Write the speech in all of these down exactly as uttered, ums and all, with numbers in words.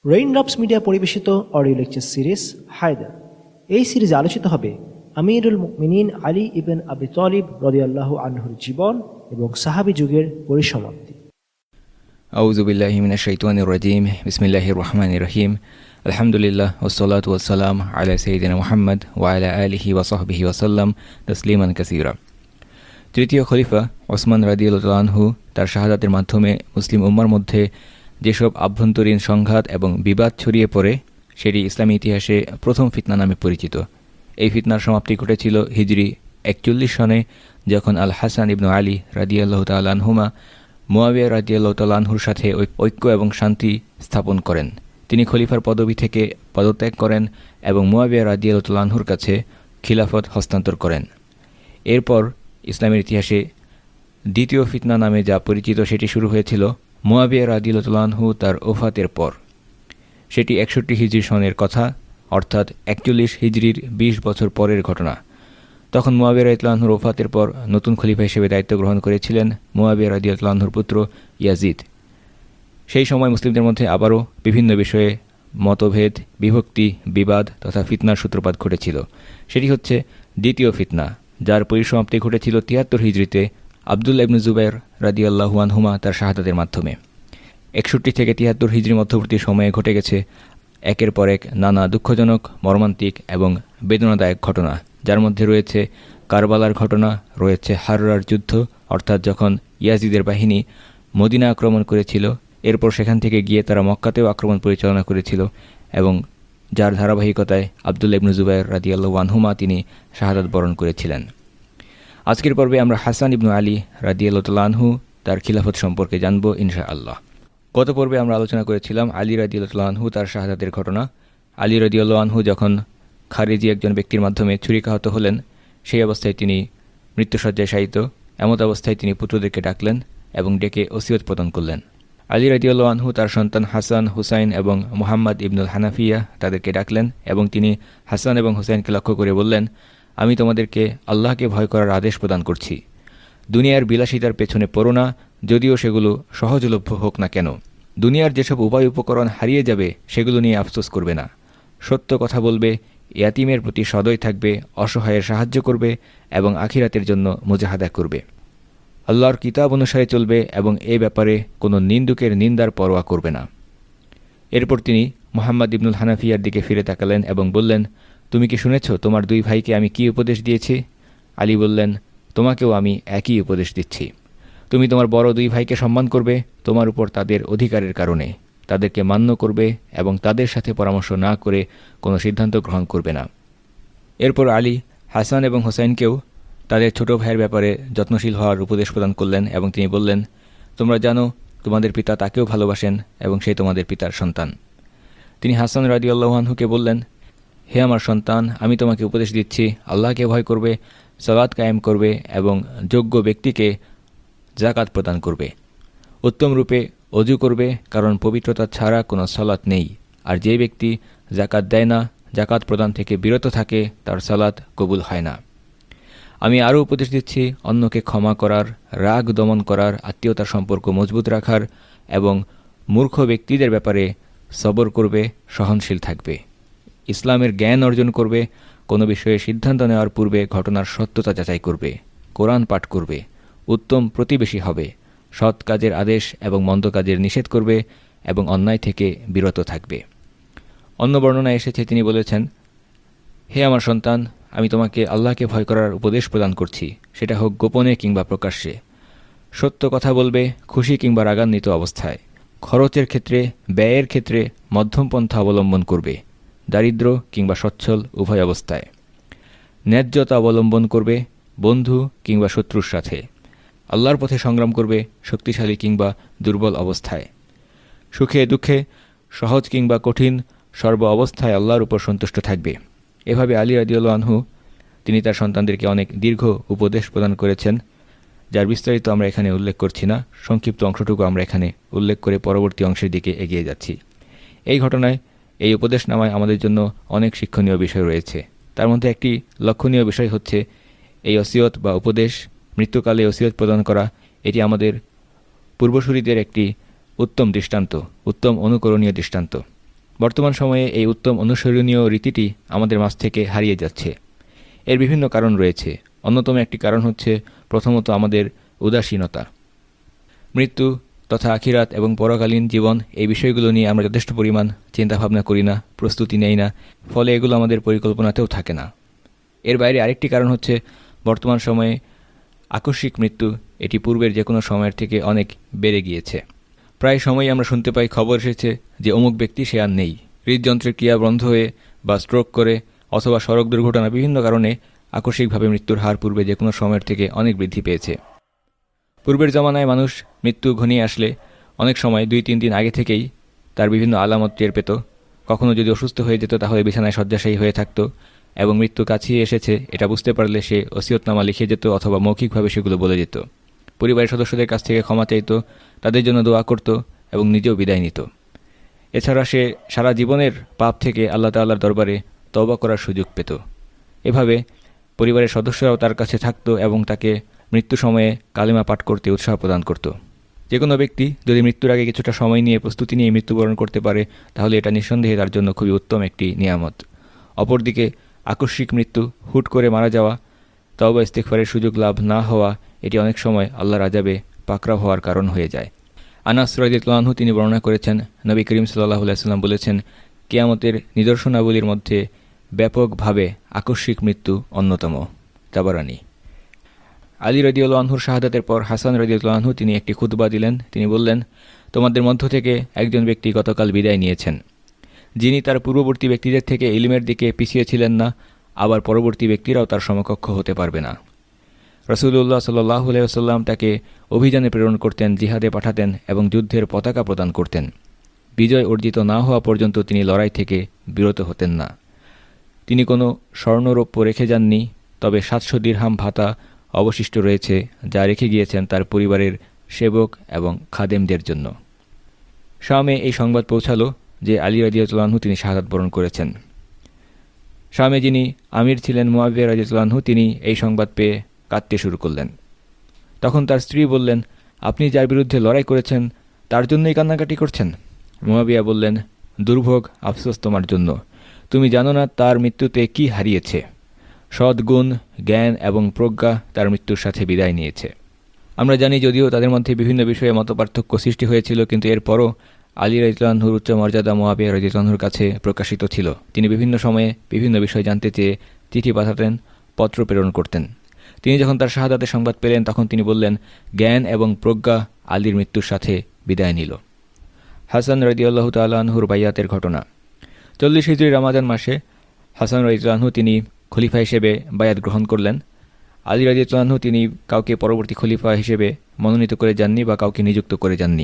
Raindrops media পরিবেশিত audio lecture series Haider. এই সিরিজে আলোচিত হবে আমিরুল মুমিনিন আলী ইবন আবি তালিব রাদিয়াল্লাহু আনহুর জীবন এবং সাহাবী যুগের পরিসমাপ্তি। আউযু বিল্লাহি মিনাশ শাইতানির রাজীম। বিসমিল্লাহির রহমানির রহিম। আলহামদুলিল্লাহ ওয়াসসালাতু ওয়াসসালাম আলা সাইয়্যিদিনা মুহাম্মদ ওয়া আলা আলিহি ওয়া সাহবিহি ওয়া সাল্লাম তাসলিমান কাসীরা। তৃতীয় খলিফা ওসমান রাদিয়াল্লাহু আনহু তার শাহাদাতের মাধ্যমে মুসলিম উম্মার মধ্যে যেসব আভ্যন্তরীণ সংঘাত এবং বিবাদ ছড়িয়ে পড়ে সেটি ইসলামী ইতিহাসে প্রথম ফিতনা নামে পরিচিত। এই ফিতনার সমাপ্তি ঘটেছিল হিজরি একচল্লিশ সনে, যখন আল হাসান ইবনু আলী রাদিয়াল্লাহু তাআলা আনহুমা মুয়াবিয়া রাদিয়াল্লাহু তাআলা আনহুর সাথে ঐক্য এবং শান্তি স্থাপন করেন। তিনি খলিফার পদবি থেকে পদত্যাগ করেন এবং মুয়াবিয়া রাদিয়াল্লাহু তাআলা আনহুর কাছে খিলাফত হস্তান্তর করেন। এরপর ইসলামের ইতিহাসে দ্বিতীয় ফিতনা নামে যা পরিচিত সেটি শুরু হয়েছিল মুয়াবিয়া রাদিয়াল্লাহু তাআলা আনহু তার ওফাতের পর। সেটি একষট্টি হিজরি সনের কথা, অর্থাৎ একচল্লিশ হিজরির বিশ বছর পরের ঘটনা। তখন মুয়াবিয়া রাদিয়াল্লাহু আনহুর ওফাতের পর নতুন খলিফা হিসেবে দায়িত্ব গ্রহণ করেছিলেন মুয়াবিয়া রাদিয়াল্লাহু আনহুর পুত্র ইয়াজিদ। সেই সময় মুসলিমদের মধ্যে আবারও বিভিন্ন বিষয়ে মতভেদ, বিভক্তি, বিবাদ তথা ফিতনার সূত্রপাত ঘটেছিল। সেটি হচ্ছে দ্বিতীয় ফিতনা, যার পরিসমাপ্তি ঘটেছিল তিয়াত্তর হিজরিতে আবদুল্লাহ ইবনে জুবাইর রাদিয়াল্লাহু আনহুমা তার শাহাদাতের মাধ্যমে। একষট্টি থেকে তিয়াত্তর হিজরি মধ্যবর্তী সময়ে ঘটে গেছে একের পর এক নানা দুঃখজনক, মর্মান্তিক এবং বেদনাদায়ক ঘটনা, যার মধ্যে রয়েছে কারবালার ঘটনা, রয়েছে হাররার যুদ্ধ, অর্থাৎ যখন ইয়াজিদের বাহিনী মদিনা আক্রমণ করেছিল, এরপর সেখান থেকে গিয়ে তারা মক্কাতেও আক্রমণ পরিচালনা করেছিল এবং যার ধারাবাহিকতায় আবদুল্লাহ ইবনে জুবাইর রাদিয়াল্লাহু আনহুমা তিনি শাহাদাত বরণ করেছিলেন। আজকের পর্বে আমরা হাসান ইবনু আলী রাদিয়াল্লাহু তাআলা আনহু তার খিলাফত সম্পর্কে জানব ইনশাআল্লাহ। গত পর্বে আমরা আলোচনা করেছিলাম আলী রাদিয়াল্লাহু তাআলা আনহু তার শাহাদাতের ঘটনা। আলী রাদিয়াল্লাহু আনহু যখন খারিজি একজন ব্যক্তির মাধ্যমে ছুরিকাহত হলেন, সেই অবস্থায় তিনি মৃত্যুশয্যায় শায়িত। এমত অবস্থায় তিনি পুত্রদেরকে ডাকলেন এবং ডেকে ওসিয়ত প্রদান করলেন। আলী রাদিয়াল্লাহু আনহু তার সন্তান হাসান, হুসাইন এবং মুহাম্মদ ইবনুল হানাফিয়া তাদেরকে ডাকলেন এবং তিনি হাসান এবং হুসাইনকে লক্ষ্য করে বললেন, আমি তোমাদেরকে আল্লাহকে ভয় করার আদেশ প্রদান করছি। দুনিয়ার বিলাসিতার পেছনে পড়ো না, যদিও সেগুলো সহজলভ্য হোক না কেন। দুনিয়ার যেসব উপায় উপকরণ হারিয়ে যাবে সেগুলো নিয়ে আফসোস করবে না। সত্য কথা বলবে, ইয়াতিমের প্রতি সদয় থাকবে, অসহায়ের সাহায্য করবে এবং আখিরাতের জন্য মুজাহাদা করবে। আল্লাহর কিতাব অনুসারে চলবে এবং এ ব্যাপারে কোনো নিন্দুকের নিন্দার পরোয়া করবে না। এরপর তিনি মুহাম্মদ ইবনুল হানাফিয়ার দিকে ফিরে তাকালেন এবং বললেন, তুমি কি শুনেছ তোমার দুই ভাইকে আমি কি উপদেশ দিয়েছি? আলী বললেন, তোমাকেও আমি একই উপদেশ দিচ্ছি। তুমি তোমার বড় দুই ভাইকে সম্মান করবে তোমার উপর তাদের অধিকারের কারণে, তাদেরকে মান্য করবে এবং তাদের সাথে পরামর্শ না করে কোনো সিদ্ধান্ত গ্রহণ করবে না। এরপর আলী হাসান এবং হোসাইনকেও তাদের ছোট ভাইয়ের ব্যাপারে যত্নশীল হওয়ার উপদেশ প্রদান করলেন এবং তিনি বললেন, তোমরা জানো তোমাদের পিতা তাকেও ভালোবাসেন এবং সে তোমাদের পিতার সন্তান। তিনি হাসান রাদিয়াল্লাহু আনহুকে বললেন, হে আমার সন্তান, আমি তোমাকে উপদেশ দিচ্ছি, আল্লাহকে ভয় করবে, সালাত কায়েম করবে এবং যোগ্য ব্যক্তিকে যাকাত প্রদান করবে। উত্তম রূপে অজু করবে, কারণ পবিত্রতা ছাড়া কোনো সালাত নেই। আর যে ব্যক্তি যাকাত দেয় না, যাকাত প্রদান থেকে বিরত থাকে, তার সালাত কবুল হয় না। আমি আরও উপদেশ দিচ্ছি অন্যকে ক্ষমা করার, রাগ দমন করার, আত্মীয়তার সম্পর্ক মজবুত রাখার এবং মূর্খ ব্যক্তিদের ব্যাপারে সবর করবে, সহনশীল থাকবে। ইসলামের জ্ঞান অর্জন করবে, কোনো বিষয়ে সিদ্ধান্ত নেওয়ার পূর্বে ঘটনার সত্যতা যাচাই করবে, কোরআন পাঠ করবে, উত্তম প্রতিবেশী হবে, সৎ কাজের আদেশ এবং মন্দ কাজের নিষেধ করবে এবং অন্যায় থেকে বিরত থাকবে। অন্য বর্ণনায় এসেছে তিনি বলেছেন, হে আমার সন্তান, আমি তোমাকে আল্লাহকে ভয় করার উপদেশ প্রদান করছি, সেটা হোক গোপনে কিংবা প্রকাশ্যে। সত্য কথা বলবে, খুশি কিংবা রাগান্বিত অবস্থায়। খরচের ক্ষেত্রে, ব্যয়ের ক্ষেত্রে মধ্যম পন্থা অবলম্বন করবে, দারিদ্র কিংবা সচ্ছল উভয় অবস্থায়। ন্যায্যতা অবলম্বন করবে, বন্ধু কিংবা শত্রুর সাথে। আল্লাহর পথে সংগ্রাম করবে, শক্তিশালী কিংবা দুর্বল অবস্থায়। সুখে দুঃখে, সহজ কিংবা কঠিন, সর্ব অবস্থায় আল্লাহর উপর সন্তুষ্ট থাকবে। এভাবে আলী রাদিয়াল্লাহু আনহু তিনি তার সন্তানদেরকে অনেক দীর্ঘ উপদেশ প্রদান করেছেন, যার বিস্তারিত আমরা এখানে উল্লেখ করছি না। সংক্ষিপ্ত অংশটুকু আমরা এখানে উল্লেখ করে পরবর্তী অংশের দিকে এগিয়ে যাচ্ছি। এই ঘটনায়, এই উপদেশনামায় আমাদের জন্য অনেক শিক্ষণীয় বিষয় রয়েছে। তার মধ্যে একটি লক্ষণীয় বিষয় হচ্ছে এই ওসিয়ত বা উপদেশ, মৃত্যুকালে ওসিয়ত প্রদান করা, এটি আমাদের পূর্বসূরীদের একটি উত্তম দৃষ্টান্ত, উত্তম অনুকরণীয় দৃষ্টান্ত। বর্তমান সময়ে এই উত্তম অনুসরণীয় রীতিটি আমাদের মাঝ থেকে হারিয়ে যাচ্ছে। এর বিভিন্ন কারণ রয়েছে। অন্যতম একটি কারণ হচ্ছে প্রথমত আমাদের উদাসীনতা। মৃত্যু তথা আখিরাত এবং পরকালীন জীবন এই বিষয়গুলো নিয়ে আমরা যথেষ্ট পরিমাণ চিন্তাভাবনা করি না, প্রস্তুতি নেই না, ফলে এগুলো আমাদের পরিকল্পনাতেও থাকে না। এর বাইরে আরেকটি কারণ হচ্ছে বর্তমান সময়ে আকস্মিক মৃত্যু এটি পূর্বের যে কোনো সময়ের থেকে অনেক বেড়ে গিয়েছে। প্রায় সময়ই আমরা শুনতে পাই, খবর এসেছে যে অমুক ব্যক্তি সে আর নেই। হৃদযন্ত্রের ক্রিয়া বন্ধ হয়ে বা স্ট্রোক করে অথবা সড়ক দুর্ঘটনা বিভিন্ন কারণে আকস্মিকভাবে মৃত্যুর হার পূর্বে যে কোনো সময়ের থেকে অনেক বৃদ্ধি পেয়েছে। পূর্বের জমানায় মানুষ মৃত্যু ঘনিয়ে আসলে অনেক সময় দুই তিন দিন আগে থেকেই তার বিভিন্ন আলামত টের পেত। কখনো যদি অসুস্থ হয়ে যেত তাহলে বিছানায় শয্যাশায়ী হয়ে থাকত এবং মৃত্যু কাছিয়ে এসেছে এটা বুঝতে পারলে সে ওসিয়তনামা লিখে যেত অথবা মৌখিকভাবে সেগুলো বলে যেত। পরিবারের সদস্যদের কাছ থেকে ক্ষমা চাইত, তাদের জন্য দোয়া করত এবং নিজেও বিদায় নিত। এছাড়া সে সারা জীবনের পাপ থেকে আল্লাহ তাআলার দরবারে তওবা করার সুযোগ পেত। এভাবে পরিবারের সদস্যরাও তার কাছে থাকত এবং তাকে মৃত্যু সময়ে কালেমা পাঠ করতে উৎসাহ প্রদান করত। যে কোনো ব্যক্তি যদি মৃত্যুর আগে কিছুটা সময় নিয়ে প্রস্তুতি নিয়ে মৃত্যুবরণ করতে পারে তাহলে এটা নিঃসন্দেহে তার জন্য খুবই উত্তম একটি নিয়ামত। অপরদিকে আকস্মিক মৃত্যু, হুট করে মারা যাওয়া, তওবা ইস্তিগফারের সুযোগ লাভ না হওয়া এটি অনেক সময় আল্লাহর আযাবে পাকড়াও হওয়ার কারণ হয়ে যায়। আনাস রাদিয়াল্লাহু আনহু তিনি বর্ণনা করেছেন, নবী করিম সাল্লাল্লাহু আলাইহি ওয়াসাল্লাম বলেছেন, কিয়ামতের নিদর্শনাবলীর মধ্যে ব্যাপকভাবে আকস্মিক মৃত্যু অন্যতম। তাবারানী। আলী রাদিয়াল্লাহু আনহুর শাহাদাতের পর হাসান রাদিয়াল্লাহু আনহু তিনি একটি খুতবা দিলেন। তিনি বললেন, তোমাদের মধ্য থেকে একজন ব্যক্তি গতকাল বিদায় নিয়েছেন, যিনি তার পূর্ববর্তী ব্যক্তিদের থেকে ইলমের দিকে পিছিয়ে ছিলেন না, আবার পরবর্তী ব্যক্তিরাও তার সমকক্ষ হতে পারবে না। রাসূলুল্লাহ সাল্লাল্লাহু আলাইহি ওয়াসাল্লাম তাকে অভিযানে প্রেরণ করতেন, জিহাদে পাঠাতেন এবং যুদ্ধের পতাকা প্রদান করতেন। বিজয় অর্জিত না হওয়া পর্যন্ত তিনি লড়াই থেকে বিরত হতেন না। তিনি কোনো স্বর্ণরৌপ্য রেখে যাননি, তবে সাতশো দিরহাম ভাতা অবশিষ্ট রয়েছে যা রেখে গিয়েছেন তার পরিবারের সেবক এবং খাদেমদের জন্য। শামে এই সংবাদ পৌঁছালো যে আলী রাদিয়াল্লাহু আনহু তিনি শাহাদাত বরণ করেছেন। শামে যিনি আমির ছিলেন মুয়াবিয়া রাদিয়াল্লাহু আনহু তিনি এই সংবাদ পেয়ে কাঁদতে শুরু করলেন। তখন তার স্ত্রী বললেন, আপনি যার বিরুদ্ধে লড়াই করেছেন তার জন্যই কান্নাকাটি করছেন? মুয়াবিয়া বললেন, দুর্ভোগ, আফসোস তোমার জন্য। তুমি জানো না তার মৃত্যুতে কি হারিয়েছে। সদ্গুণ, জ্ঞান এবং প্রজ্ঞা তার মৃত্যুর সাথে বিদায় নিয়েছে। আমরা জানি যদিও তাদের মধ্যে বিভিন্ন বিষয়ে মতপার্থক্য সৃষ্টি হয়েছিল, কিন্তু এরপরও আলী রাদিয়াল্লাহু আনহুর উচ্চ মর্যাদা মুয়াবিয়া রাদিয়াল্লাহু আনহুর কাছে প্রকাশিত ছিল। তিনি বিভিন্ন সময়ে বিভিন্ন বিষয় জানতে চেয়ে চিঠি পাঠাতেন, পত্র প্রেরণ করতেন। তিনি যখন তার শাহাদাতের সংবাদ পেলেন তখন তিনি বললেন, জ্ঞান এবং প্রজ্ঞা আলীর মৃত্যুর সাথে বিদায় নিল। হাসান রাদিয়াল্লাহু তাআলা আনহুর বাইয়াতের ঘটনা। চল্লিশ হিজরি রমাজান মাসে হাসান রাদিয়াল্লাহু আনহু তিনি খলিফা হিসেবে বায়াত গ্রহণ করলেন। আলী রাদিয়াল্লাহু আনহু তিনি কাউকে পরবর্তী খলিফা হিসেবে মনোনীত করে যাননি বা কাউকে নিযুক্ত করে যাননি।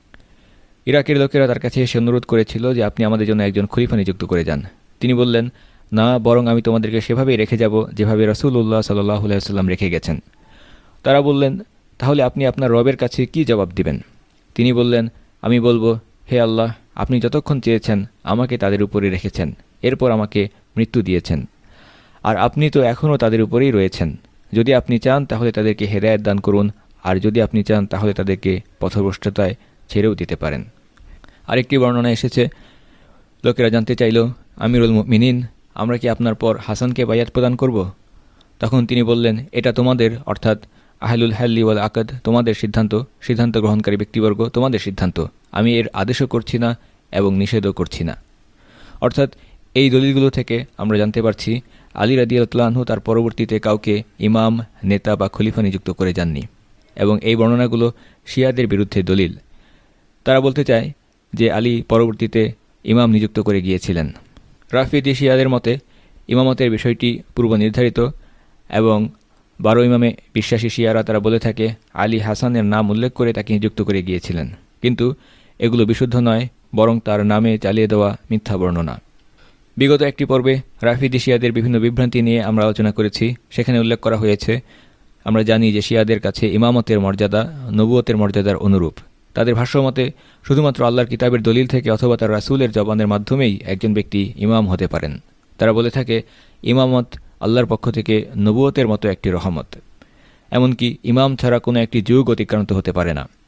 ইরাকের লোকেরা তার কাছে এসে অনুরোধ করেছিল যে আপনি আমাদের জন্য একজন খলিফা নিযুক্ত করে যান। তিনি বললেন, না, বরং আমি তোমাদেরকে সেভাবেই রেখে যাব যেভাবে রাসূলুল্লাহ সাল্লাল্লাহু আলাইহি ওয়াসাল্লাম রেখে গেছেন। তারা বললেন, তাহলে আপনি আপনার রবের কাছে কি জবাব দিবেন? তিনি বললেন, আমি বলবো, হে আল্লাহ, আপনি যতক্ষণ চেয়েছেন আমাকে তাদের উপরে রেখেছেন, এরপর আমাকে মৃত্যু দিয়েছেন, আর আপনি তো এখনও তাদের উপরেই রয়েছেন। যদি আপনি চান তাহলে তাদেরকে হেদায়েত দান করুন, আর যদি আপনি চান তাহলে তাদেরকে পথভ্রষ্টতায় ছেড়েও দিতে পারেন। আরেকটি বর্ণনা এসেছে, লোকেরা জানতে চাইল, আমিরুল মুমিনিন, আমরা কি আপনার পর হাসানকে বায়াত প্রদান করব? তখন তিনি বললেন, এটা তোমাদের অর্থাৎ আহলুল হাল্লি ওয়াল আকদ তোমাদের সিদ্ধান্ত, সিদ্ধান্ত গ্রহণকারী ব্যক্তিবর্গ তোমাদের সিদ্ধান্ত। আমি এর আদেশও করছি না এবং নিষেধও করছি না। অর্থাৎ এই দলিলগুলো থেকে আমরা জানতে পারছি আলী রাদিয়াল্লাহু আনহু তার পরবর্তীতে কাউকে ইমাম, নেতা বা খলিফা নিযুক্ত করে যাননি, এবং এই বর্ণনাগুলো শিয়াদের বিরুদ্ধে দলিল। তারা বলতে চায় যে আলী পরবর্তীতে ইমাম নিযুক্ত করে গিয়েছিলেন। রাফিদি শিয়াদের মতে ইমামতের বিষয়টি পূর্ব নির্ধারিত, এবং বারো ইমামে বিশ্বাসী শিয়ারা তারা বলে থাকে আলী হাসানের নাম উল্লেখ করে তাকে নিযুক্ত করে গিয়েছিলেন, কিন্তু এগুলো বিশুদ্ধ নয়, বরং তার নামে চালিয়ে দেওয়া মিথ্যা বর্ণনা। বিগত একটি পর্বে রাফিদি শিয়াদের বিভিন্ন বিভ্রান্তি নিয়ে আমরা আলোচনা করেছি। সেখানে উল্লেখ করা হয়েছে, আমরা জানি যে শিয়াদের কাছে ইমামতের মর্যাদা নবুয়তের মর্যাদার অনুরূপ। তাদের ভাষ্যমতে শুধুমাত্র আল্লাহর কিতাবের দলিল থেকে অথবা তার রাসূলের জবানের মাধ্যমেই একজন ব্যক্তি ইমাম হতে পারেন। তারা বলে থাকে ইমামত আল্লাহর পক্ষ থেকে নবুয়তের মতো একটি রহমত, এমনকি ইমাম ছাড়া কোনো একটি যুগ অতিক্রান্ত হতে পারে না।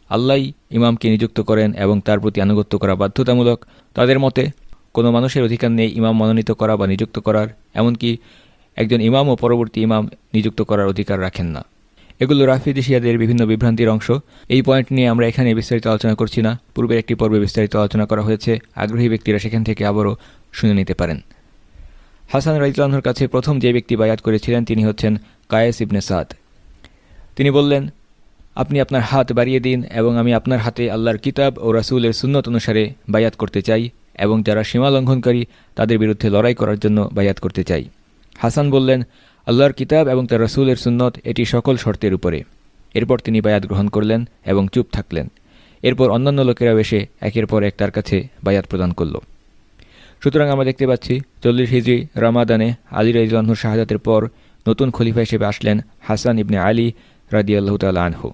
আল্লাহই ইমামকে নিযুক্ত করেন এবং তার প্রতি আনুগত্য করা বাধ্যতামূলক। তাদের মতে কোনো মানুষের অধিকার নেই ইমাম মনোনীত করা বা নিযুক্ত করার, এমনকি একজন ইমাম ও পরবর্তী ইমাম নিযুক্ত করার অধিকার রাখেন না। এগুলো রাফিদি শিয়াদের বিভিন্ন বিভ্রান্তির অংশ। এই পয়েন্ট নিয়ে আমরা এখানে বিস্তারিত আলোচনা করছি না, পূর্বের একটি পর্বে বিস্তারিত আলোচনা করা হয়েছে, আগ্রহী ব্যক্তিরা সেখান থেকে আবারও শুনে নিতে পারেন। হাসান রাদিয়াল্লাহু আনহুর কাছে প্রথম যে ব্যক্তি বায়াত করেছিলেন তিনি হচ্ছেন কায়েস ইবনে সাদ। তিনি বললেন, আপনি আপনার হাত বাড়িয়ে দিন এবং আমি আপনার হাতে আল্লাহর কিতাব ও রাসূলের সুন্নত অনুসারে বায়াত করতে চাই এবং যারা সীমা লঙ্ঘনকারী তাদের বিরুদ্ধে লড়াই করার জন্য বায়াত করতে চাই। হাসান বললেন, আল্লাহর কিতাব এবং তার রাসূলের সুন্নত এটি সকল শর্তের উপরে। এরপর তিনি বায়াত গ্রহণ করলেন এবং চুপ থাকলেন। এরপর অন্যান্য লোকেরা এসে একের পর এক তার কাছে বায়াত প্রদান করল। সুতরাং আমরা দেখতে পাচ্ছি চল্লিশ হিজরি রামাদানে আলী রাদিয়াল্লাহু আনহুর শাহাদাতের পর নতুন খলিফা হিসেবে আসলেন হাসান ইবনে আলী রাদিয়াল্লাহু তাআলা আনহু।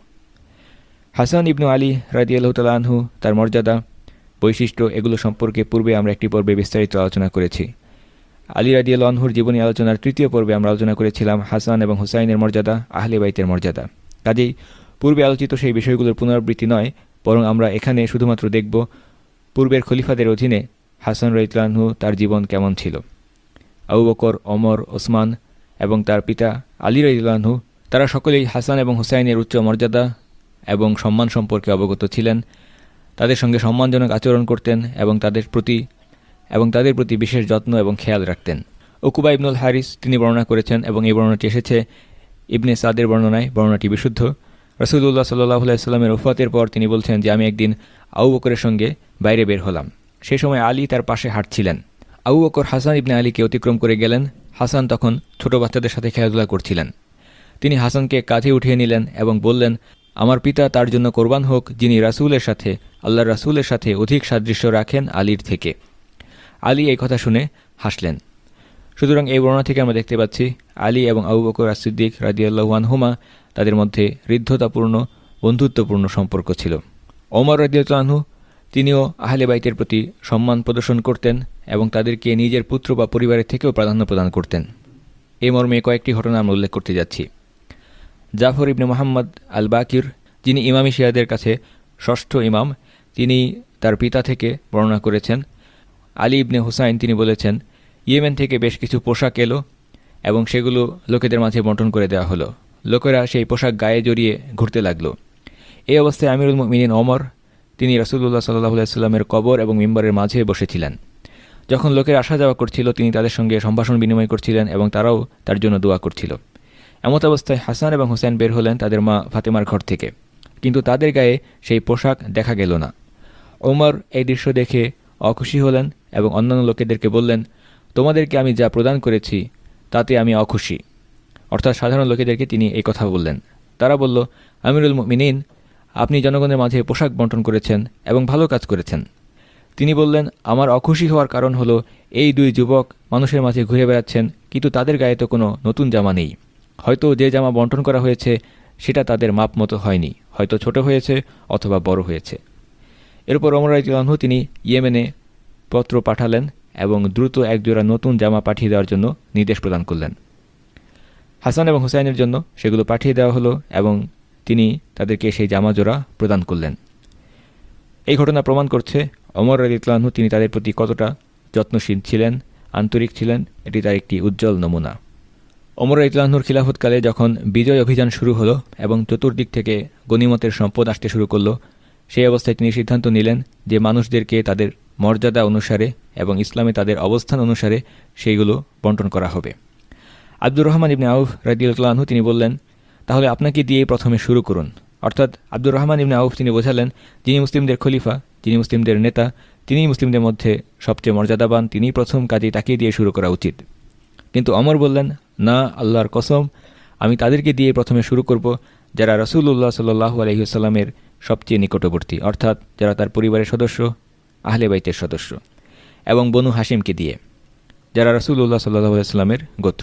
হাসান ইবনে আলী রাদিয়াল্লাহু তাআলা আনহু, তার মর্যাদা, বৈশিষ্ট্য এগুলো সম্পর্কে পূর্বে আমরা একটি পর্বে বিস্তারিত আলোচনা করেছি। আলী রাদিয়াল্লাহু আনহুর জীবনী আলোচনার তৃতীয় পর্বে আমরা আলোচনা করেছিলাম হাসান এবং হুসাইনের মর্যাদা, আহলে বাইতের মর্যাদা। কাজেই পূর্বে আলোচিত সেই বিষয়গুলোর পুনরাবৃত্তি নয়, বরং আমরা এখানে শুধুমাত্র দেখব পূর্বের খলিফাদের অধীনে হাসান রাদিয়াল্লাহু আনহু তার জীবন কেমন ছিল। আবু বকর, ওমর, ওসমান এবং তার পিতা আলী রাদিয়াল্লাহু আনহু তারা সকলেই হাসান এবং হুসাইনের উচ্চ মর্যাদা এবং সম্মান সম্পর্কে অবগত ছিলেন। তাদের সঙ্গে সম্মানজনক আচরণ করতেন এবং তাদের প্রতি এবং তাদের প্রতি বিশেষ যত্ন এবং খেয়াল রাখতেন। উকুবা ইবনুল হারিস তিনি বর্ণনা করেছেন এবং এই বর্ণনাটি এসেছে ইবনে সাদের বর্ণনায়। বর্ণনাটি বিশুদ্ধ। রাসূলুল্লাহ সাল্লাল্লাহু আলাইহি ওয়াসাল্লামের ওফাতের পর তিনি বলছেন যে আমি একদিন আবু বকরের সঙ্গে বাইরে বের হলাম। সেই সময় আলী তার পাশে হাঁটছিলেন। আবু বকর হাসান ইবনে আলীকে অতিক্রম করে গেলেন। হাসান তখন ছোট বাচ্চাদের সাথে খেলাধুলা করছিলেন। তিনি হাসানকে কাঁধে উঠিয়ে নিলেন এবং বললেন, আমার পিতা তার জন্য কোরবান হোক যিনি রাসূলের সাথে আল্লাহর রাসূলের সাথে অধিক সাদৃশ্য রাখেন আলীর থেকে। আলী এই কথা শুনে হাসলেন। সুতরাং এই বর্ণনা থেকে আমরা দেখতে পাচ্ছি আলী এবং আবু বকর as-সিদ্দিক রাদিয়াল্লাহু আনহুমা তাদের মধ্যে হৃদ্যতাপূর্ণ বন্ধুত্বপূর্ণ সম্পর্ক ছিল। ওমর রাদিয়াল্লাহু আনহু তিনিও আহলে বাইতের প্রতি সম্মান প্রদর্শন করতেন এবং তাদেরকে নিজের পুত্র বা পরিবারের থেকেও প্রাধান্য প্রদান করতেন। এই মর্মে কয়েকটি ঘটনা আমরা উল্লেখ করতে যাচ্ছি। জাফর ইবনে মুহাম্মদ আল বাকির, যিনি ইমামি শিয়াদের কাছে ষষ্ঠ ইমাম, তিনি তার পিতা থেকে বর্ণনা করেছেন, আলী ইবনে হুসাইন তিনি বলেছেন, ইয়েমেন থেকে বেশ কিছু পোশাক এলো এবং সেগুলো লোকেদের মাঝে বণ্টন করে দেওয়া হলো। লোকেরা সেই পোশাক গায়ে জড়িয়ে ঘুরতে লাগলো। এই অবস্থায় আমিরুল মুমিনিন ওমর তিনি রাসূলুল্লাহ সাল্লাল্লাহু আলাইহি ওয়াসাল্লামের কবর এবং মিম্বরের মাঝে বসেছিলেন। যখন লোকের আসা যাওয়া করছিল তিনি তাদের সঙ্গে সম্ভাষণ বিনিময় করছিলেন এবং তারাও তার জন্য দোয়া করছিল। এমত অবস্থায় হাসান এবং হুসাইন বের হলেন তাদের মা ফাতেমার ঘর থেকে, কিন্তু তাদের গায়ে সেই পোশাক দেখা গেল না। ওমর এই দৃশ্য দেখে অখুশি হলেন এবং অন্যান্য লোকেদেরকে বললেন, তোমাদেরকে আমি যা প্রদান করেছি তাতে আমি অখুশি। অর্থাৎ সাধারণ লোকেদেরকে তিনি এই কথা বললেন। তারা বলল, আমিরুল মুমিনিন, আপনি জনগণের মাঝে পোশাক বণ্টন করেছেন এবং ভালো কাজ করেছেন। তিনি বললেন, আমার অখুশি হওয়ার কারণ হলো এই দুই যুবক মানুষের মাঝে ঘুরে বেড়াচ্ছেন, কিন্তু তাদের গায়ে তো কোনো নতুন জামা নেই। হয়তো যে জামা বণ্টন করা হয়েছে সেটা তাদের মাপ মতো হয়নি, হয়তো ছোট হয়েছে অথবা বড় হয়েছে। এরপর ওমর রাদিয়াল্লাহু আনহু তিনি ইয়েমেনে পত্র পাঠালেন এবং দ্রুত একজোড়া নতুন জামা পাঠিয়ে দেওয়ার জন্য নির্দেশ প্রদান করলেন। হাসান এবং হুসাইনের জন্য সেগুলো পাঠিয়ে দেওয়া হলো এবং তিনি তাদেরকে সেই জামা জোড়া প্রদান করলেন। এই ঘটনা প্রমাণ করছে ওমর রাদিয়াল্লাহু আনহু তিনি তাদের প্রতি কতটা যত্নশীল ছিলেন, আন্তরিক ছিলেন। এটি তার একটি উজ্জ্বল নমুনা। ওমর রাদিয়াল্লাহু আনহুর খিলাফতকালে যখন বিজয় অভিযান শুরু হলো এবং চতুর্দিক থেকে গনিমতের সম্পদ আসতে শুরু করলো, সেই অবস্থায় তিনি সিদ্ধান্ত নিলেন যে মানুষদেরকে তাদের মর্যাদা অনুসারে এবং ইসলামে তাদের অবস্থান অনুসারে সেইগুলো বণ্টন করা হবে। আব্দুর রহমান ইবনে আউফ রাদিয়াল্লাহু আনহু তিনি বললেন, তাহলে আপনাকে দিয়েই প্রথমে শুরু করুন। অর্থাৎ আব্দুর রহমান ইবনে আউফ তিনি বোঝালেন, যিনি মুসলিমদের খলিফা, যিনি মুসলিমদের নেতা, তিনিই মুসলিমদের মধ্যে সবচেয়ে মর্যাদাবান, তিনিই প্রথম কাজেই তাকে দিয়ে শুরু করা উচিত। কিন্তু ওমর বললেন, না, আল্লাহর কসম, আমি তাদেরকে দিয়ে প্রথমে শুরু করব যারা রাসূলুল্লাহ সাল্লাল্লাহু আলাইহি ওয়াসাল্লামের সবচেয়ে নিকটবর্তী, অর্থাৎ যারা তার পরিবারের সদস্য, আহলে বাইতের সদস্য, এবং বনু হাশিমকে দিয়ে, যারা রাসূলুল্লাহ সাল্লাল্লাহু আলাইহি ওয়াসাল্লামের গোত্র।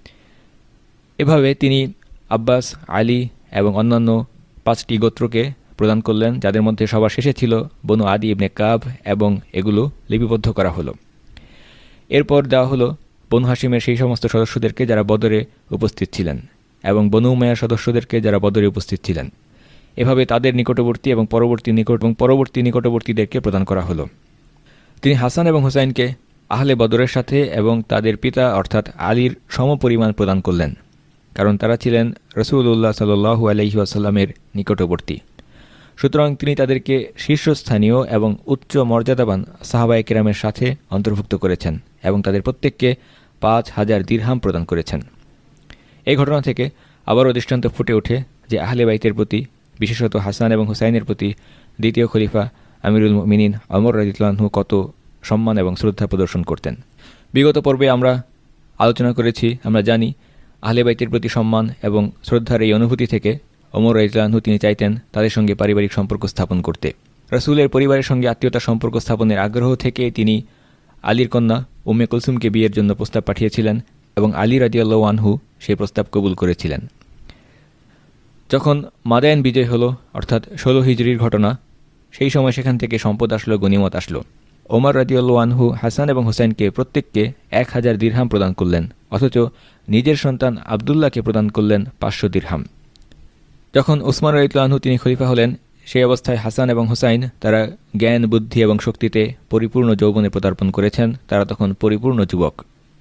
এভাবে তিনি আব্বাস, আলী এবং অন্যান্য পাঁচটি গোত্রকে প্রদান করলেন, যাদের মধ্যে সবার শেষে ছিল বনু আদি ইবনে কাব, এবং এগুলো লিপিবদ্ধ করা হলো। এরপর দেওয়া হলো বনু হাশিমের সেই সমস্ত সদস্যদেরকে যারা বদরে উপস্থিত ছিলেন এবং বনু উমাইয়ার সদস্যদেরকে যারা বদরে উপস্থিত ছিলেন। এভাবে তাদের নিকটবর্তী এবং পরবর্তী নিকট এবং পরবর্তী নিকটবর্তীদেরকে প্রদান করা হলো। তিনি হাসান এবং হুসাইনকে আহলে বদরের সাথে এবং তাদের পিতা অর্থাৎ আলীর সমপরিমাণ প্রদান করলেন, কারণ তারা ছিলেন রাসূলুল্লাহ সাল্লাল্লাহু আলাইহি ওয়াসাল্লামের নিকটবর্তী। সুতরাং তিনি তাদেরকে শীর্ষস্থানীয় এবং উচ্চ মর্যাদাবান সাহাবায়ে কেরামের সাথে অন্তর্ভুক্ত করেছেন এবং তাদের প্রত্যেককে পাঁচ হাজার দিরহাম প্রদান করেছেন। এই ঘটনা থেকে আবারও দৃষ্টান্ত ফুটে ওঠে যে আহলে বাইতের প্রতি, বিশেষত হাসান এবং হুসাইনের প্রতি দ্বিতীয় খলিফা আমিরুল মুমিনিন ওমর রাদিয়াল্লাহু আনহু কত সম্মান এবং শ্রদ্ধা প্রদর্শন করতেন। বিগত পর্বে আমরা আলোচনা করেছি, আমরা জানি আহলে বাইতের প্রতি সম্মান এবং শ্রদ্ধার এই অনুভূতি থেকে ওমর রাদিয়াল্লাহু আনহু তিনি চাইতেন তাদের সঙ্গে পারিবারিক সম্পর্ক স্থাপন করতে। রাসূলের পরিবারের সঙ্গে আত্মীয়তার সম্পর্ক স্থাপনের আগ্রহ থেকে তিনি আলীর কন্যা উম্মে কুলসুমকে বিয়ের জন্য প্রস্তাব পাঠিয়েছিলেন এবং আলী রাদিয়াল্লাহু আনহু সেই প্রস্তাব কবুল করেছিলেন। যখন মাদায়েন বিজয় হলো, অর্থাৎ ষোলো হিজরির ঘটনা, সেই সময় সেখান থেকে সম্পদ আসলো, গনিমত আসলো। ওমর রাদিয়াল্লাহু আনহু হাসান এবং হুসাইনকে প্রত্যেককে এক হাজার দিরহাম প্রদান করলেন, অথচ নিজের সন্তান আবদুল্লাহকে প্রদান করলেন পাঁচশো দিরহাম। যখন উসমান রাদিয়াল্লাহু আনহু তিনি খলিফা হলেন, সেই অবস্থায় হাসান এবং হুসাইন তারা জ্ঞান, বুদ্ধি এবং শক্তিতে পরিপূর্ণ যৌবনে পদার্পণ করেছেন, তারা তখন পরিপূর্ণ যুবক।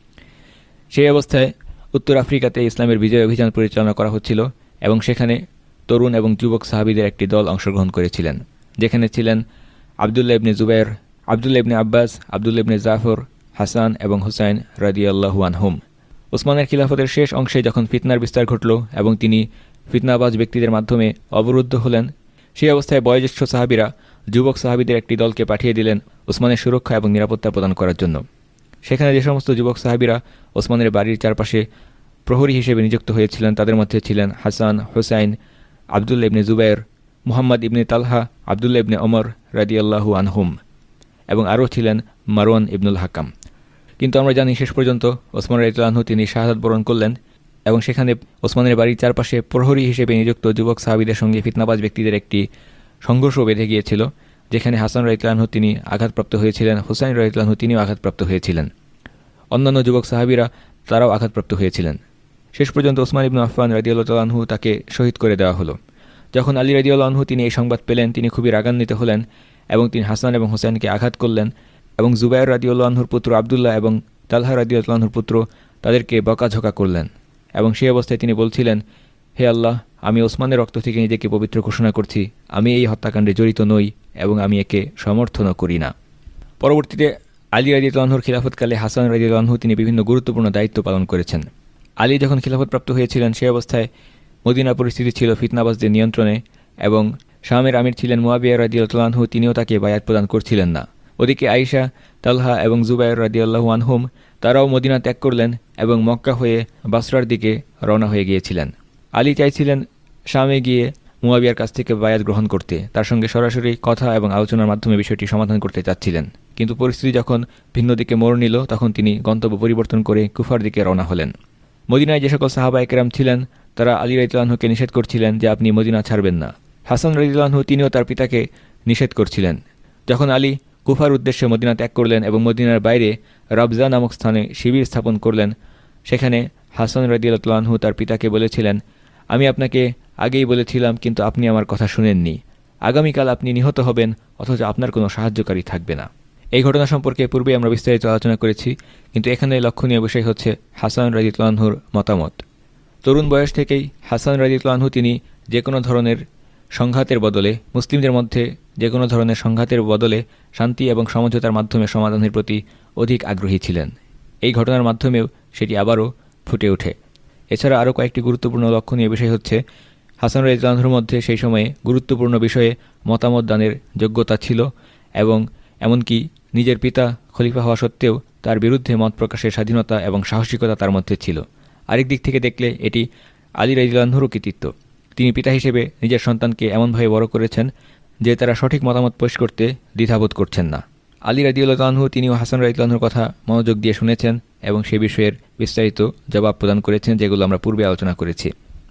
সেই অবস্থায় উত্তর আফ্রিকাতে ইসলামের বিজয় অভিযান পরিচালনা করা হচ্ছিল এবং সেখানে তরুণ এবং যুবক সাহাবীদের একটি দল অংশগ্রহণ করেছিলেন, যেখানে ছিলেন আবদুল্লাহ ইবনে জুবায়ের, আবদুল্লাহ ইবনে আব্বাস, আবদুল্লাহ ইবনে জাফর, হাসান এবং হুসাইন রাদিয়াল্লাহু আনহুম। উসমানের খিলাফতের শেষ অংশে যখন ফিতনার বিস্তার ঘটল এবং তিনি ফিতনাবাজ ব্যক্তিদের মাধ্যমে অবরুদ্ধ হলেন, সেই অবস্থায় বয়োজ্যেষ্ঠ সাহাবীরা যুবক সাহাবীদের একটি দলকে পাঠিয়ে দিলেন ওসমানের সুরক্ষা এবং নিরাপত্তা প্রদান করার জন্য। সেখানে যে সমস্ত যুবক সাহাবীরা ওসমানের বাড়ির চারপাশে প্রহরী হিসেবে নিযুক্ত হয়েছিলেন, তাদের মধ্যে ছিলেন হাসান, হুসাইন, আবদুল্লাহ ইবনে জুবায়ের, মুহাম্মদ ইবনে তালহা, আবদুল্লাহ ইবনে ওমর রাদিয়াল্লাহু আনহুম এবং আরও ছিলেন মারওয়ান ইবনুল হাকাম। কিন্তু আমরা জানি শেষ পর্যন্ত ওসমান রাদিয়াল্লাহু আনহু তিনি শাহাদাত বরণ করলেন এবং সেখানে ওসমানের বাড়ির চারপাশে প্রহরী হিসেবে নিযুক্ত যুবক সাহাবীদের সঙ্গে ফিতনাবাজ ব্যক্তিদের একটি সংঘর্ষ বেঁধে গিয়েছিল, যেখানে হাসান রাদিয়াল্লাহু আনহু তিনি আঘাতপ্রাপ্ত হয়েছিলেন, হুসাইন রাদিয়াল্লাহু আনহু তিনিও আঘাতপ্রাপ্ত হয়েছিলেন, অন্যান্য যুবক সাহাবীরা তারাও আঘাতপ্রাপ্ত হয়েছিলেন। শেষ পর্যন্ত ওসমান ইবনে আফফান রাদিয়াল্লাহু আনহু তাকে শহীদ করে দেওয়া হলো। যখন আলী রাদিয়াল্লাহু আনহু তিনি এই সংবাদ পেলেন, তিনি খুবই রাগান্বিত হলেন এবং তিনি হাসান এবং হুসাইনকে আঘাত করলেন এবং জুবায়ের রাদিয়াল্লাহু আনহুর পুত্র আবদুল্লাহ এবং তালহা রাদিয়াল্লাহু আনহুর পুত্র তাদেরকে বকাঝকা করলেন এবং সেই অবস্থায় তিনি বলছিলেন, হে আল্লাহ, আমি ওসমানের রক্ত থেকে নিজেকে পবিত্র ঘোষণা করছি, আমি এই হত্যাকাণ্ডে জড়িত নই এবং আমি একে সমর্থনও করি না। পরবর্তীতে আলী রাদিয়াল্লাহু আনহুর খিলাফতকালে হাসান রাদিয়াল্লাহু আনহু তিনি বিভিন্ন গুরুত্বপূর্ণ দায়িত্ব পালন করেছেন। আলী যখন খিলাফতপ্রাপ্ত হয়েছিলেন, সেই অবস্থায় মদিনা পরিস্থিতি ছিল ফিতনাবাজদের নিয়ন্ত্রণে এবং শামের আমির ছিলেন মুয়াবিয়া রাদিয়াল্লাহু আনহু, তিনিও তাকে বায়াত প্রদান করছিলেন না। ওদিকে আয়েশা, তালহা এবং জুবায়ের রাদিয়াল্লাহু আনহুম তারাও মদিনা ত্যাগ করলেন এবং মক্কা হয়ে বাসরার দিকে রওনা হয়ে গিয়েছিলেন। আলী চাইছিলেন শামে গিয়ে মুয়াবিয়ার কাছ থেকে বায়াত গ্রহণ করতে, তার সঙ্গে সরাসরি কথা এবং আলোচনার মাধ্যমে বিষয়টি সমাধান করতে চাচ্ছিলেন, কিন্তু পরিস্থিতি যখন ভিন্ন দিকে মোড় নিল, তখন তিনি গন্তব্য পরিবর্তন করে কুফার দিকে রওনা হলেন। মদিনায় যে সকল সাহাবায়ে কেরাম ছিলেন, তারা আলী রাদিয়াল্লাহু আনহুকে নিষেধ করছিলেন যে আপনি মদিনা ছাড়বেন না। হাসান রাদিয়াল্লাহু আনহু তিনিও তার পিতাকে নিষেধ করছিলেন। যখন আলী কুফার উদ্দেশ্যে মদিনা ত্যাগ করলেন এবং মদিনার বাইরে রাবজা নামক স্থানে শিবির স্থাপন করলেন, সেখানে হাসান রাদিয়াল্লাহু আনহু তার পিতাকে বলেছিলেন, আমি আপনাকে আগেই বলেছিলাম, কিন্তু আপনি আমার কথা শুনেননি। আগামীকাল আপনি নিহত হবেন, অথচ আপনার কোনো সাহায্যকারী থাকবে না। এই ঘটনা সম্পর্কে পূর্বে আমরা বিস্তারিত আলোচনা করেছি, কিন্তু এখানে লক্ষণীয় বিষয় হচ্ছে হাসান রাদিয়াল্লাহু আনহুর মতামত। তরুণ বয়স থেকেই হাসান রাদিয়াল্লাহু আনহু তিনি যে কোনো ধরনের সংঘাতের বদলে, মুসলিমদের মধ্যে যে কোনো ধরনের সংঘাতের বদলে শান্তি এবং সমঝোতার মাধ্যমে সমাধানের প্রতি অধিক আগ্রহী ছিলেন। এই ঘটনার মাধ্যমেও সেটি আবারও ফুটে ওঠে। এছাড়া আরও কয়েকটি গুরুত্বপূর্ণ লক্ষণীয় বিষয় হচ্ছে, হাসান রাদিয়াল্লাহু আনহুর মধ্যে সেই সময়ে গুরুত্বপূর্ণ বিষয়ে মতামত দানের যোগ্যতা ছিল এবং এমনকি নিজের পিতা খলিফা হওয়া সত্ত্বেও তার বিরুদ্ধে মত প্রকাশের স্বাধীনতা এবং সাহসিকতা তার মধ্যে ছিল। আরেক দিক থেকে দেখলে এটি আলী রাদিয়াল্লাহু আনহুর কৃতিত্ব। তিনি পিতা হিসেবে নিজের সন্তানকে এমনভাবে বড় করেছেন যে তারা সঠিক মতামত পেশ করতে দ্বিধাবোধ করছেন না। আলী রাদিয়াল্লাহু আনহু তিনিও হাসান রাদিয়াল্লাহু আনহুর কথা মনোযোগ দিয়ে শুনেছেন এবং সে বিষয়ের বিস্তারিত জবাব প্রদান করেছেন, যেগুলো আমরা পূর্বে আলোচনা করেছি।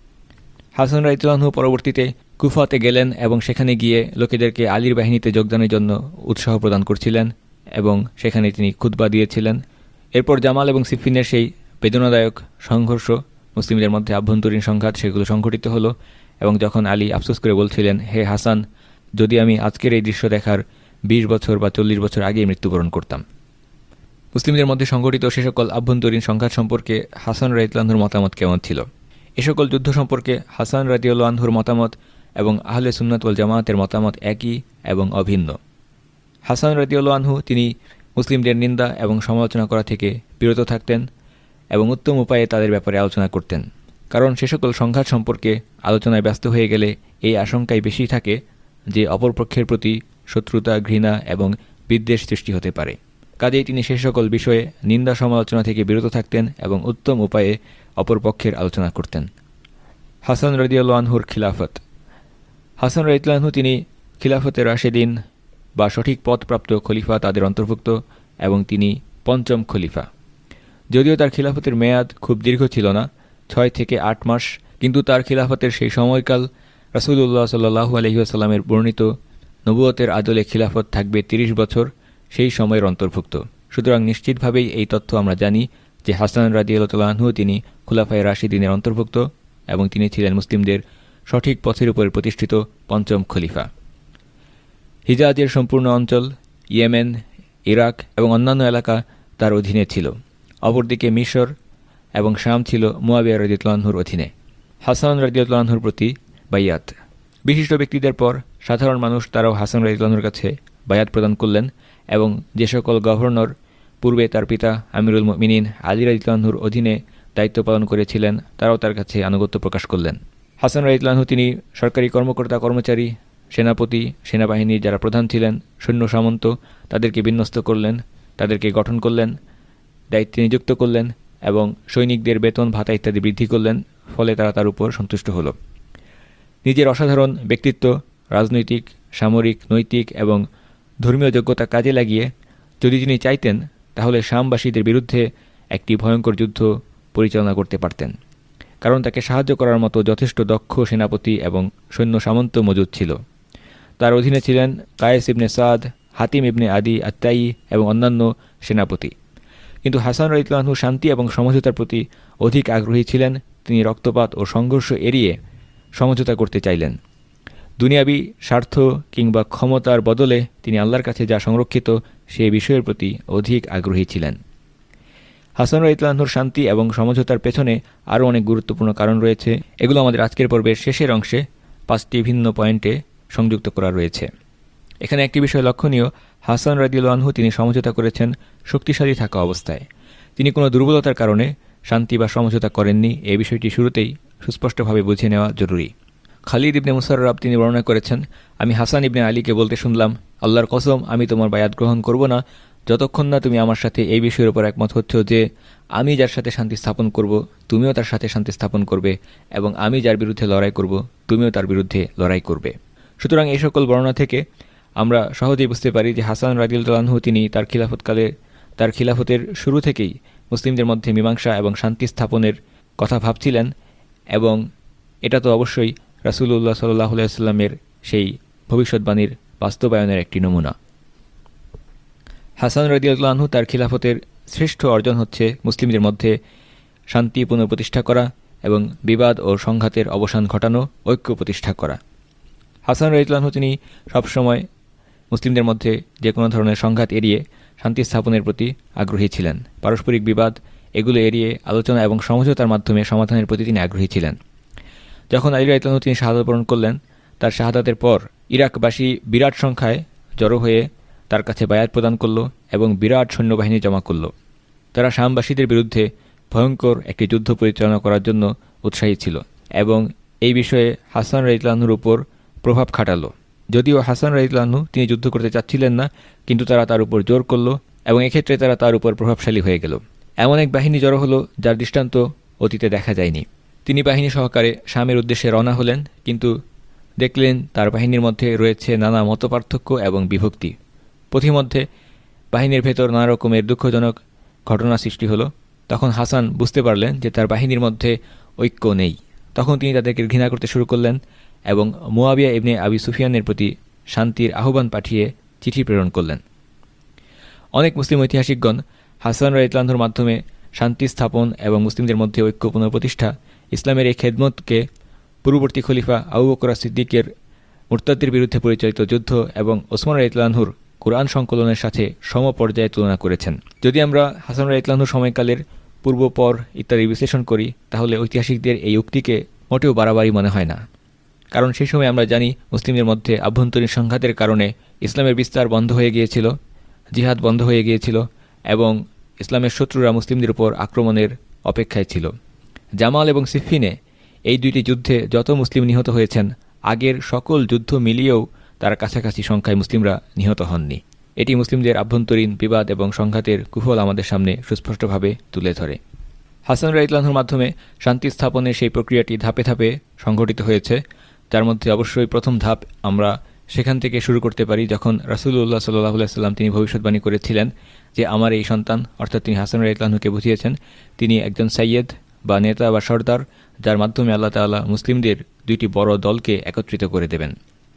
হাসান রাদিয়াল্লাহু আনহু পরবর্তীতে কুফাতে গেলেন এবং সেখানে গিয়ে লোকেদেরকে আলীর বাহিনীতে যোগদানের জন্য উৎসাহ প্রদান করছিলেন এবং সেখানে তিনি খুতবা দিয়েছিলেন। এরপর জামাল এবং সিফিনের সেই বেদনাদায়ক সংঘর্ষ, মুসলিমদের মধ্যে আভ্যন্তরীণ সংঘাত, সেগুলো সংঘটিত হলো এবং যখন আলী আফসোস করে বলছিলেন, হে হাসান, যদি আমি আজকের এই দৃশ্য দেখার বিশ বছর বা চল্লিশ বছর আগেই মৃত্যুবরণ করতাম। মুসলিমদের মধ্যে সংঘটিত সে সকল আভ্যন্তরীণ সংঘাত সম্পর্কে হাসান রাদিয়াল্লাহু আনহুর মতামত কেমন ছিল? এ সকল যুদ্ধ সম্পর্কে হাসান রাদিয়াল্লাহু আনহুর মতামত এবং আহলে সুন্নাত ওয়াল জামাতের মতামত একই এবং অভিন্ন। হাসান রাদিয়াল্লাহু আনহু তিনি মুসলিমদের নিন্দা এবং সমালোচনা করা থেকে বিরত থাকতেন এবং উত্তম উপায়ে তাদের ব্যাপারে আলোচনা করতেন, কারণ সে সকল সংঘাত সম্পর্কে আলোচনায় ব্যস্ত হয়ে গেলে এই আশঙ্কাই বেশি থাকে যে অপরপক্ষের প্রতি শত্রুতা, ঘৃণা এবং বিদ্বেষ সৃষ্টি হতে পারে। কাজেই তিনি সে সকল বিষয়ে নিন্দা সমালোচনা থেকে বিরত থাকতেন এবং উত্তম উপায়ে অপরপক্ষের আলোচনা করতেন। হাসান রাদিয়াল্লাহু আনহুর খিলাফত। হাসান রাদিয়াল্লাহু আনহু তিনি খিলাফতের রাশেদিন বা সঠিক পথপ্রাপ্ত খলিফা তাদের অন্তর্ভুক্ত এবং তিনি পঞ্চম খলিফা। যদিও তার খিলাফতের মেয়াদ খুব দীর্ঘ ছিল না, ছয় থেকে আট মাস, কিন্তু তার খিলাফতের সেই সময়কাল রাসূলুল্লাহ সাল্লাল্লাহু আলাইহি ওয়াসাল্লামের বর্ণিত নবুয়তের আদলে খিলাফত থাকবে তিরিশ বছর, সেই সময়ের অন্তর্ভুক্ত। সুতরাং নিশ্চিতভাবেই এই তথ্য আমরা জানি যে হাসান রাদিয়াল্লাহু আনহু তিনি খুলাফায়ে রাশিদিনের অন্তর্ভুক্ত এবং তিনি ছিলেন মুসলিমদের সঠিক পথের উপর প্রতিষ্ঠিত পঞ্চম খলিফা। হিজাজের সম্পূর্ণ অঞ্চল, ইয়েমেন, ইরাক এবং অন্যান্য এলাকা তার অধীনে ছিল। অপরদিকে মিশর এবং শাম ছিল মুয়াবিয়া রাদিয়াল্লাহু আনহুর অধীনে। হাসান রাদিয়াল্লাহু আনহুর প্রতি বাইয়াত। বিশিষ্ট ব্যক্তিদের পর সাধারণ মানুষ তারাও হাসান রাদিয়াল্লাহু আনহুর কাছে বায়াত প্রদান করলেন এবং যে সকল গভর্নর পূর্বে তার পিতা আমিরুল মুমিনিন আলী রাদিয়াল্লাহু আনহুর অধীনে দায়িত্ব পালন করেছিলেন তারাও তার কাছে আনুগত্য প্রকাশ করলেন। হাসান রাদিয়াল্লাহু আনহু তিনি সরকারি কর্মকর্তা, কর্মচারী, সেনাপতি, সেনাবাহিনীর যারা প্রধান ছিলেন, সৈন্য সামন্ত, তাদেরকে বিন্যস্ত করলেন, তাদেরকে গঠন করলেন, দায়িত্বে নিযুক্ত করলেন এবং সৈনিকদের বেতন ভাতা ইত্যাদি বৃদ্ধি করলেন, ফলে তারা তার উপর সন্তুষ্ট হল। নিজের অসাধারণ ব্যক্তিত্ব, রাজনৈতিক, সামরিক, নৈতিক এবং ধর্মীয় যোগ্যতা কাজে লাগিয়ে যদি তিনি চাইতেন তাহলে শামবাসীদের বিরুদ্ধে একটি ভয়ঙ্কর যুদ্ধ পরিচালনা করতে পারতেন, কারণ তাকে সাহায্য করার মতো যথেষ্ট দক্ষ সেনাপতি এবং সৈন্য সামন্ত মজুদ ছিল। তার অধীনে ছিলেন কায়েস ইবনে সাদ, হাতিম ইবনে আদি আত্তাই এবং অন্যান্য সেনাপতি। কিন্তু হাসান রাদিয়াল্লাহু আনহু শান্তি এবং সমঝোতার প্রতি অধিক আগ্রহী ছিলেন। তিনি রক্তপাত ও সংঘর্ষ এড়িয়ে সমঝোতা করতে চাইলেন। দুনিয়াবি স্বার্থ কিংবা ক্ষমতার বদলে তিনি আল্লাহর কাছে যা সংরক্ষিত সে বিষয়ের প্রতি অধিক আগ্রহী ছিলেন। হাসান রাদিয়াল্লাহু আনহুর শান্তি এবং সমঝোতার পেছনে আরও অনেক গুরুত্বপূর্ণ কারণ রয়েছে। এগুলো আমাদের আজকের পর্বের শেষের অংশে পাঁচটি ভিন্ন পয়েন্টে সংযুক্ত করা রয়েছে। এখানে একটি বিষয় লক্ষণীয়, হাসান রাদিয়াল্লাহু আনহু তিনি সমঝোতা করেছেন শক্তিশালী থাকা অবস্থায়। তিনি কোনো দুর্বলতার কারণে শান্তি বা সমঝোতা করেননি, এই বিষয়টি শুরুতেই সুস্পষ্টভাবে বুঝে নেওয়া জরুরি। খালিদ ইবনে মুসাররাব তিনি বর্ণনা করেছেন, আমি হাসান ইবনে আলীকে বলতে শুনলাম, আল্লাহর কসম আমি তোমার বায়াত গ্রহণ করব না যতক্ষণ না তুমি আমার সাথে এই বিষয়ের উপর একমত হচ্ছ যে আমি যার সাথে শান্তি স্থাপন করব তুমিও তার সাথে শান্তি স্থাপন করবে এবং আমি যার বিরুদ্ধে লড়াই করব তুমিও তার বিরুদ্ধে লড়াই করবে। সুতরাং এই সকল বর্ণনা থেকে আমরা সহজেই বুঝতে পারি যে হাসান রাদিয়াল্লাহু আনহু তিনি তার খিলাফতকালে তার খিলাফতের শুরু থেকেই মুসলিমদের মধ্যে মীমাংসা এবং শান্তি স্থাপনের কথা ভাবছিলেন এবং এটা তো অবশ্যই রাসূলুল্লাহ সাল্লাল্লাহু আলাইহি ওয়াসাল্লামের সেই ভবিষ্যৎবাণীর বাস্তবায়নের একটি নমুনা। হাসান রাদিয়াল্লাহু আনহু তার খিলাফতের শ্রেষ্ঠ অর্জন হচ্ছে মুসলিমদের মধ্যে শান্তি পুনঃপ্রতিষ্ঠা করা এবং বিবাদ ও সংঘাতের অবসান ঘটানো, ঐক্য প্রতিষ্ঠা করা। হাসান রাদিয়াল্লাহু আনহু তিনি সবসময় মুসলিমদের মধ্যে যে কোনো ধরনের সংঘাত এড়িয়ে শান্তি স্থাপনের প্রতি আগ্রহী ছিলেন। পারস্পরিক বিবাদ এগুলো এড়িয়ে আলোচনা এবং সমঝোতার মাধ্যমে সমাধানের প্রতি তিনি আগ্রহী ছিলেন। যখন আলী রাদিয়াল্লাহু আনহু তিনি শাহাদাত বরণ করলেন, তার শাহাদাতের পর ইরাকবাসী বিরাট সংখ্যায় জড়ো হয়ে তার কাছে বায়াত প্রদান করল এবং বিরাট সৈন্যবাহিনী জমা করল। তারা শামবাসীদের বিরুদ্ধে ভয়ঙ্কর একটি যুদ্ধ পরিচালনা করার জন্য উৎসাহী ছিল এবং এই বিষয়ে হাসান রাদিয়াল্লাহু আনহুর উপর প্রভাব খাটালো। যদিও হাসান রাদিয়াল্লাহু আনহু তিনি যুদ্ধ করতে চাচ্ছিলেন না, কিন্তু তারা তার উপর জোর করল এবং এক্ষেত্রে তারা তার উপর প্রভাবশালী হয়ে গেল। এমন এক বাহিনী জড়ো হলো যার দৃষ্টান্ত অতীতে দেখা যায়নি। তিনি বাহিনী সহকারে শামের উদ্দেশ্যে রওনা হলেন, কিন্তু দেখলেন তার বাহিনীর মধ্যে রয়েছে নানা মতপার্থক্য এবং বিভক্তি। পথিমধ্যে বাহিনীর ভেতর নানা রকমের দুঃখজনক ঘটনা সৃষ্টি হলো। তখন হাসান বুঝতে পারলেন যে তার বাহিনীর মধ্যে ঐক্য নেই। তখন তিনি তাদেরকে ঘৃণা করতে শুরু করলেন এবং মুয়াবিয়া ইবনে আবি সুফিয়ানের প্রতি শান্তির আহ্বান পাঠিয়ে চিঠি প্রেরণ করলেন। অনেক মুসলিম ঐতিহাসিকগণ হাসান রাদিয়াল্লাহু আনহুর মাধ্যমে শান্তি স্থাপন এবং মুসলিমদের মধ্যে ঐক্য পুনঃপ্রতিষ্ঠা, ইসলামের এই খেদমতকে পূর্ববর্তী খলিফা আবু বকর সিদ্দিকের মুরতাদদের বিরুদ্ধে পরিচালিত যুদ্ধ এবং ওসমান রাদিয়াল্লাহু আনহুর কুরআন সংকলনের সাথে সমপর্যায়ে তুলনা করেছেন। যদি আমরা হাসান রাদিয়াল্লাহু আনহুর সময়কালের পূর্বপর ইত্যাদি বিশ্লেষণ করি, তাহলে ঐতিহাসিকদের এই উক্তিকে মোটেও বাড়াবাড়ি মনে হয় না। কারণ সেই সময় আমরা জানি মুসলিমদের মধ্যে আভ্যন্তরীণ সংঘাতের কারণে ইসলামের বিস্তার বন্ধ হয়ে গিয়েছিল, জিহাদ বন্ধ হয়ে গিয়েছিল এবং ইসলামের শত্রুরা মুসলিমদের উপর আক্রমণের অপেক্ষায় ছিল। জামাল এবং সিফিনে এই দুইটি যুদ্ধে যত মুসলিম নিহত হয়েছেন, আগের সকল যুদ্ধ মিলিয়েও তার কাছাকাছি সংখ্যায় মুসলিমরা নিহত হননি। এটি মুসলিমদের আভ্যন্তরীণ বিবাদ এবং সংঘাতের কুফল আমাদের সামনে সুস্পষ্টভাবে তুলে ধরে। হাসান রাদিয়াল্লাহু আনহুর মাধ্যমে শান্তি স্থাপনের সেই প্রক্রিয়াটি ধাপে ধাপে সংঘটিত হয়েছে, যার মধ্যে অবশ্যই প্রথম ধাপ আমরা সেখান থেকে শুরু করতে পারি যখন রাসূলুল্লাহ সাল্লাল্লাহু আলাইহি ওয়াসাল্লাম তিনি ভবিষ্যৎবাণী করেছিলেন যে আমার এই সন্তান, অর্থাৎ তিনি হাসান রাদিয়াল্লাহু আনহুকে বুঝিয়েছেন তিনি একজন সাইয়্যেদ বা নেতা বা সর্দার, যার মাধ্যমে আল্লাহ তাআলা মুসলিমদের দুইটি বড় দলকে একত্রিত করে দেবেন।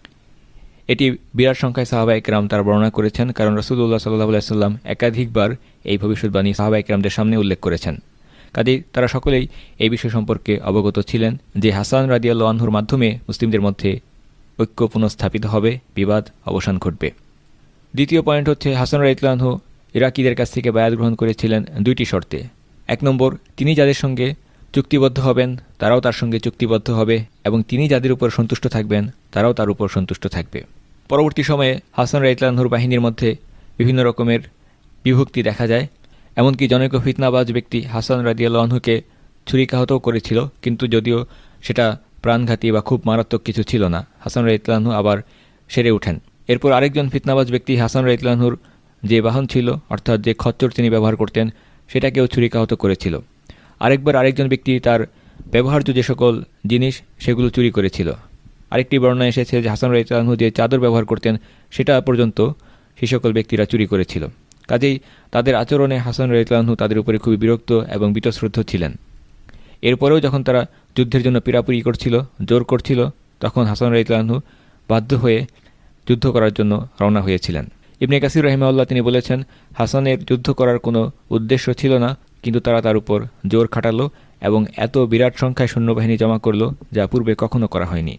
এটি বিরাট সংখ্যায় সাহাবায়ে কেরাম তারা বর্ণনা করেছেন, কারণ রাসূলুল্লাহ সাল্লাল্লাহু আলাইহি ওয়াসাল্লাম একাধিকবার এই ভবিষ্যৎবাণী সাহাবায়ে কেরামদের সামনে উল্লেখ করেছেন। কাজেই তারা সকলেই এই বিষয় সম্পর্কে অবগত ছিলেন যে হাসান রাদিয়াল্লাহু আনহুর মাধ্যমে মুসলিমদের মধ্যে ঐক্য পুনঃস্থাপিত হবে, বিবাদ অবসান ঘটবে। দ্বিতীয় পয়েন্ট হচ্ছে হাসান রাদিয়াল্লাহু আনহু ইরাকিদের কাছ থেকে বায়াত গ্রহণ করেছিলেন দুইটি শর্তে। এক নম্বর, তিনি যাদের সঙ্গে চুক্তিবদ্ধ হবেন তারাও তার সঙ্গে চুক্তিবদ্ধ হবে এবং তিনি যাদের উপর সন্তুষ্ট থাকবেন তারাও তার উপর সন্তুষ্ট থাকবে। পরবর্তী সময়ে হাসান রাদিয়াল্লাহু আনহুর বাহিনীর মধ্যে বিভিন্ন রকমের বিভক্তি দেখা যায়, এমনকি জনৈক ফিতনাবাজ ব্যক্তি হাসান রাদিয়াল্লাহু আনহুকে ছুরিকাহতও করেছিল, কিন্তু যদিও সেটা প্রাণঘাতী বা খুব মারাত্মক কিছু ছিল না, হাসান রাদিয়াল্লাহু আনহু আবার সেরে ওঠেন। এরপর আরেকজন ফিতনাবাজ ব্যক্তি হাসান রাদিয়াল্লাহু আনহুর যে বাহন ছিল, অর্থাৎ যে খচ্চর তিনি ব্যবহার করতেন, সেটাকেও ছুরিকাহত করেছিল। আরেকবার আরেকজন ব্যক্তি তার ব্যবহার্য যে সকল জিনিস সেগুলো চুরি করেছিল। আরেকটি বর্ণনা এসেছে যে হাসান রাদিয়াল্লাহু আনহু যে চাদর ব্যবহার করতেন সেটা পর্যন্ত সেই সকল ব্যক্তিরা চুরি করেছিল। কাজেই তাদের আচরণে হাসান রাদিয়াল্লাহু আনহু তাদের উপরে খুবই বিরক্ত এবং বীতশ্রদ্ধ ছিলেন। এরপরেও যখন তারা যুদ্ধের জন্য পীড়াপিড়ি করছিল, জোর করছিল, তখন হাসান রাদিয়াল্লাহু আনহু বাধ্য হয়ে যুদ্ধ করার জন্য রওনা হয়েছিলেন। ইবনে কাসির রাহিমাহুল্লাহ তিনি বলেছেন, হাসানের যুদ্ধ করার কোনো উদ্দেশ্য ছিল না, কিন্তু তারা তার উপর জোর খাটালো এবং এত বিরাট সংখ্যায় সৈন্যবাহিনী জমা করল যা পূর্বে কখনো করা হয়নি।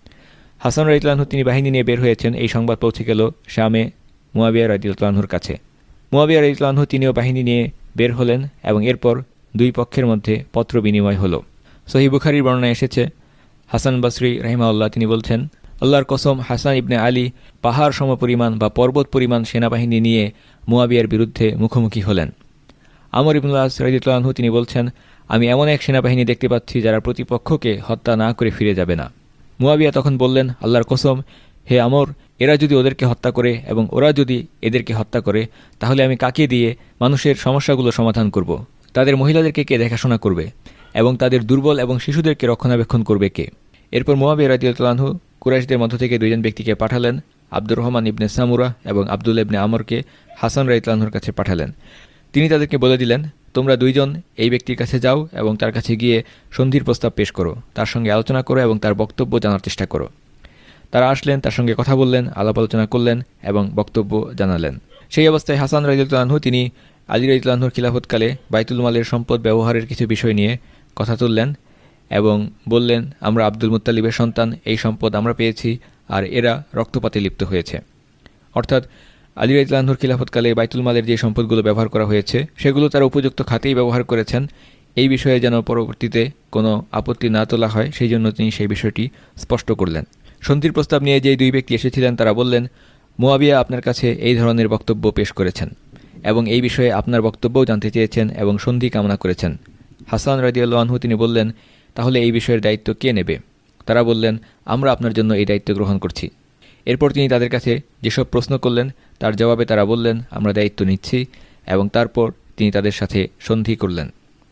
হাসান রাদিয়াল্লাহু আনহু তিনি বাহিনী নিয়ে বের হয়েছেন, এই সংবাদ পৌঁছে গেল শামে মুয়াবিয়া রাদিয়াল্লাহু আনহুর কাছে। মুয়াবিয়া রাদিয়াল্লাহু আনহু তিনিও বাহিনী নিয়ে বের হলেন এবং এরপর দুই পক্ষের মধ্যে পত্র বিনিময় হলো। সহিহ বুখারীর বর্ণনায় এসেছে, হাসান বসরি রাহিমাহুল্লাহ তিনি বলছেন, আল্লাহর কসম, হাসান ইবনে আলী পাহাড় সমপরিমাণ বা পর্বত পরিমাণ সেনাবাহিনী নিয়ে মুয়াবিয়ার বিরুদ্ধে মুখোমুখি হলেন। আমর ইবনুল আস রাদিয়াল্লাহু আনহু তিনি বলছেন, আমি এমন এক সেনাবাহিনী দেখতে পাচ্ছি যারা প্রতিপক্ষকে হত্যা না করে ফিরে যাবে না। মুয়াবিয়া তখন বললেন, আল্লাহর কসম, হে আমর, এরা যদি ওদেরকে হত্যা করে এবং ওরা যদি এদেরকে হত্যা করে, তাহলে আমি কাকে দিয়ে মানুষের সমস্যাগুলো সমাধান করব? তাদের মহিলাদেরকে কে দেখাশোনা করবে এবং তাদের দুর্বল এবং শিশুদেরকে রক্ষণাবেক্ষণ করবে কে? এরপর মুয়াবিয়া রাদিয়াল্লাহু আনহু কুরাইশদের মধ্য থেকে দুইজন ব্যক্তিকে পাঠালেন, আব্দুর রহমান ইবনে সামুরা এবং আব্দুল্লাহ ইবনে আমরকে হাসান রাদিয়াল্লাহু আনহুর কাছে পাঠালেন। তিনি তাদেরকে বলে দিলেন, তোমরা দুইজন এই ব্যক্তির কাছে যাও এবং তার কাছে গিয়ে সন্ধির প্রস্তাব পেশ করো, তার সঙ্গে আলোচনা করো এবং তার বক্তব্য জানার চেষ্টা করো। তারা আসলেন, তার সঙ্গে কথা বললেন, আলাপ আলোচনা করলেন এবং বক্তব্য জানালেন। সেই অবস্থায় হাসান রাদিয়াল্লাহু আনহু তিনি আলী রাদিয়াল্লাহু আনহুর খিলাফতকালে বাইতুল মালের সম্পদ ব্যবহারের কিছু বিষয় নিয়ে কথা তুললেন এবং বললেন, আমরা আব্দুল মুত্তালিবের সন্তান, এই সম্পদ আমরা পেয়েছি আর এরা রক্তপাতে লিপ্ত হয়েছে। অর্থাৎ আলী রাদিয়াল্লাহু আনহুর খিলাফতকালে বাইতুল মালের যে সম্পদগুলো ব্যবহার করা হয়েছে সেগুলো তারা উপযুক্ত খাতেই ব্যবহার করেছেন, এই বিষয়ে যেন পরবর্তীতে কোনো আপত্তি না তোলা হয় সেই জন্য তিনি সেই বিষয়টি স্পষ্ট করলেন। সন্ধির প্রস্তাব নিয়ে যে দুই ব্যক্তি এসেছিলেন তারা বললেন, মুয়াবিয়া আপনার কাছে এই ধরনের বক্তব্য পেশ করেছেন এবং এই বিষয়ে আপনার বক্তব্যও জানতে চেয়েছেন এবং সন্ধি কামনা করেছেন। হাসান রাদিয়াল্লাহু আনহু তিনি বললেন, তাহলে এই বিষয়ের দায়িত্ব কে নেবে? তারা বললেন, আমরা আপনার জন্য এই দায়িত্ব গ্রহণ করছি। এরপর তিনি তাদের কাছে যেসব প্রশ্ন করলেন তার জবাবে তারা বললেন, আমরা দায়িত্ব নিচ্ছি, এবং তারপর তিনি তাদের সাথে সন্ধি করলেন।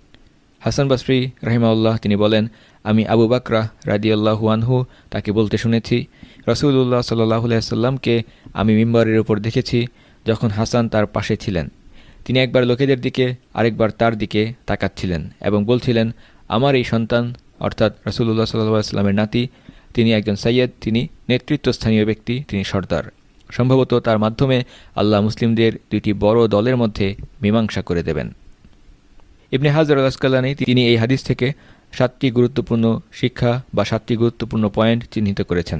হাসান বসরি রাহিমাহুল্লাহ তিনি বলেন, আমি আবু বাকরা রাদিয়াল্লাহু আনহু তাকে বলতে শুনেছি, রাসূলুল্লাহ সাল্লাল্লাহু আলাইহি ওয়াসাল্লামকে আমি মিম্বরের উপর দেখেছি যখন হাসান তার পাশে ছিলেন। তিনি একবার লোকেদের দিকে আরেকবার তার দিকে তাকাচ্ছিলেন এবং বলছিলেন, আমার এই সন্তান অর্থাৎ রাসূলুল্লাহ সাল্লাল্লাহু আলাইহি ওয়াসাল্লামের নাতি, তিনি একজন সাইয়্যেদ, তিনি নেতৃত্বস্থানীয় ব্যক্তি, তিনি সর্দার। সম্ভবত তার মাধ্যমে আল্লাহ মুসলিমদের দুইটি বড় দলের মধ্যে মীমাংসা করে দেবেন। ইবনে হাজার আল আসকালানী তিনি এই হাদিস থেকে সাতটি গুরুত্বপূর্ণ শিক্ষা বা সাতটি গুরুত্বপূর্ণ পয়েন্ট চিহ্নিত করেছেন।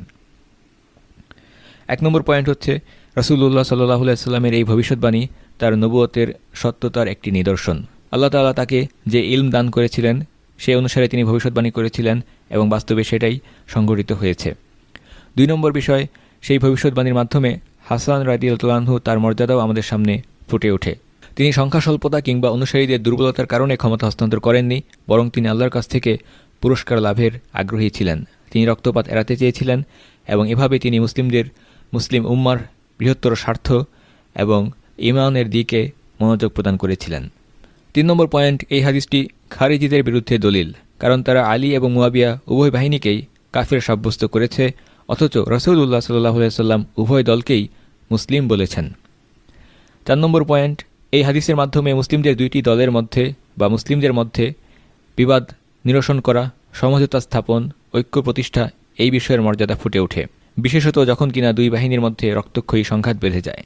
এক নম্বর পয়েন্ট হচ্ছে রাসূলুল্লাহ সাল্লাল্লাহু আলাইহি সাল্লামের এই ভবিষ্যৎবাণী তার নবুয়তের সত্যতার একটি নিদর্শন। আল্লাহ তাআলা তাকে যে ইলম দান করেছিলেন সে অনুসারে তিনি ভবিষ্যৎবাণী করেছিলেন এবং বাস্তবে সেটাই সংঘটিত হয়েছে। দুই নম্বর বিষয়, সেই ভবিষ্যৎবাণীর মাধ্যমে হাসান রাদিয়াল্লাহু আনহু তার মর্যাদাও আমাদের সামনে ফুটে ওঠে। তিনি সংখ্যা স্বল্পতা কিংবা অনুসারীদের দুর্বলতার কারণে ক্ষমতা হস্তান্তর করেননি, বরং তিনি আল্লাহর কাছ থেকে পুরস্কার লাভের আগ্রহী ছিলেন। তিনি রক্তপাত এড়াতে চেয়েছিলেন এবং এভাবে তিনি মুসলিমদের মুসলিম উম্মার বৃহত্তর স্বার্থ এবং ঈমানের দিকে মনোযোগ প্রদান করেছিলেন। তিন নম্বর পয়েন্ট, এই হাদিসটি খারিজিদের বিরুদ্ধে দলিল, কারণ তারা আলী এবং মুয়াবিয়া উভয় বাহিনীকেই কাফির সাব্যস্ত করেছে, অথচ রাসূলুল্লাহ সাল্লাল্লাহু আলাইহি সাল্লাম উভয় দলকেই মুসলিম বলেছেন। চার নম্বর পয়েন্ট, এই হাদিসের মাধ্যমে মুসলিমদের দুইটি দলের মধ্যে বা মুসলিমদের মধ্যে বিবাদ নিরসন করা, সমঝোতা স্থাপন, ঐক্য প্রতিষ্ঠা এই বিষয়ের মর্যাদা ফুটে ওঠে, বিশেষত যখন কিনা দুই বাহিনীর মধ্যে রক্তক্ষয়ী সংঘাত বেঁধে যায়।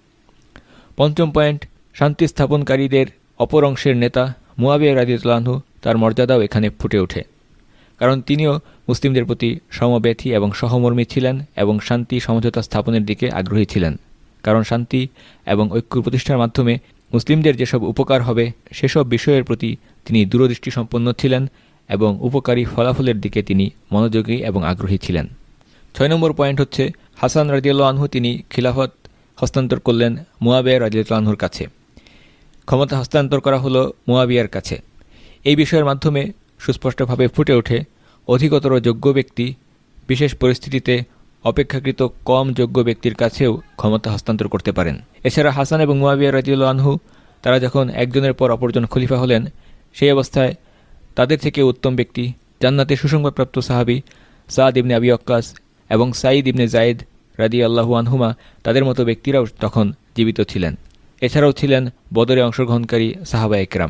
পঞ্চম পয়েন্ট, শান্তি স্থাপনকারীদের অপর অংশের নেতা মুয়াবিয়া রাদিয়াল্লাহু আনহু তার মর্যাদাও এখানে ফুটে ওঠে, কারণ তিনিও মুসলিমদের প্রতি সমব্যথী এবং সহমর্মী ছিলেন এবং শান্তি সমঝোতা স্থাপনের দিকে আগ্রহী ছিলেন, কারণ শান্তি এবং ঐক্য প্রতিষ্ঠার মাধ্যমে মুসলিমদের যেসব উপকার হবে সেসব বিষয়ের প্রতি তিনি দূরদৃষ্টি সম্পন্ন ছিলেন এবং উপকারী ফলাফলের দিকে তিনি মনোযোগী এবং আগ্রহী ছিলেন। ছয় নম্বর পয়েন্ট হচ্ছে হাসান রাদিয়াল্লাহু আনহু তিনি খিলাফত হস্তান্তর করলেন মুয়াবিয়া রাদিয়াল্লাহু আনহুর কাছে। ক্ষমতা হস্তান্তর করা হলো মুয়াবিয়ার কাছে। এই বিষয়ের মাধ্যমে সুস্পষ্টভাবে ফুটে ওঠে অধিকতর যোগ্য ব্যক্তি বিশেষ পরিস্থিতিতে অপেক্ষাকৃত কম যোগ্য ব্যক্তির কাছেও ক্ষমতা হস্তান্তর করতে পারেন। এছাড়া হাসান এবং মুয়াবিয়া রাদিয়াল্লাহু আনহু তারা যখন একজনের পর অপরজন খলিফা হলেন, সেই অবস্থায় তাদের থেকে উত্তম ব্যক্তি জান্নাতে সুসংবাদপ্রাপ্ত সাহাবী সাদ ইবনে আবি ওয়াক্কাস এবং সাঈদ ইবনে যায়েদ রাদিয়াল্লাহু আনহুমা তাদের মতো ব্যক্তিরাও তখন জীবিত ছিলেন। এছাড়াও ছিলেন বদরে অংশগ্রহণকারী সাহাবা একরাম।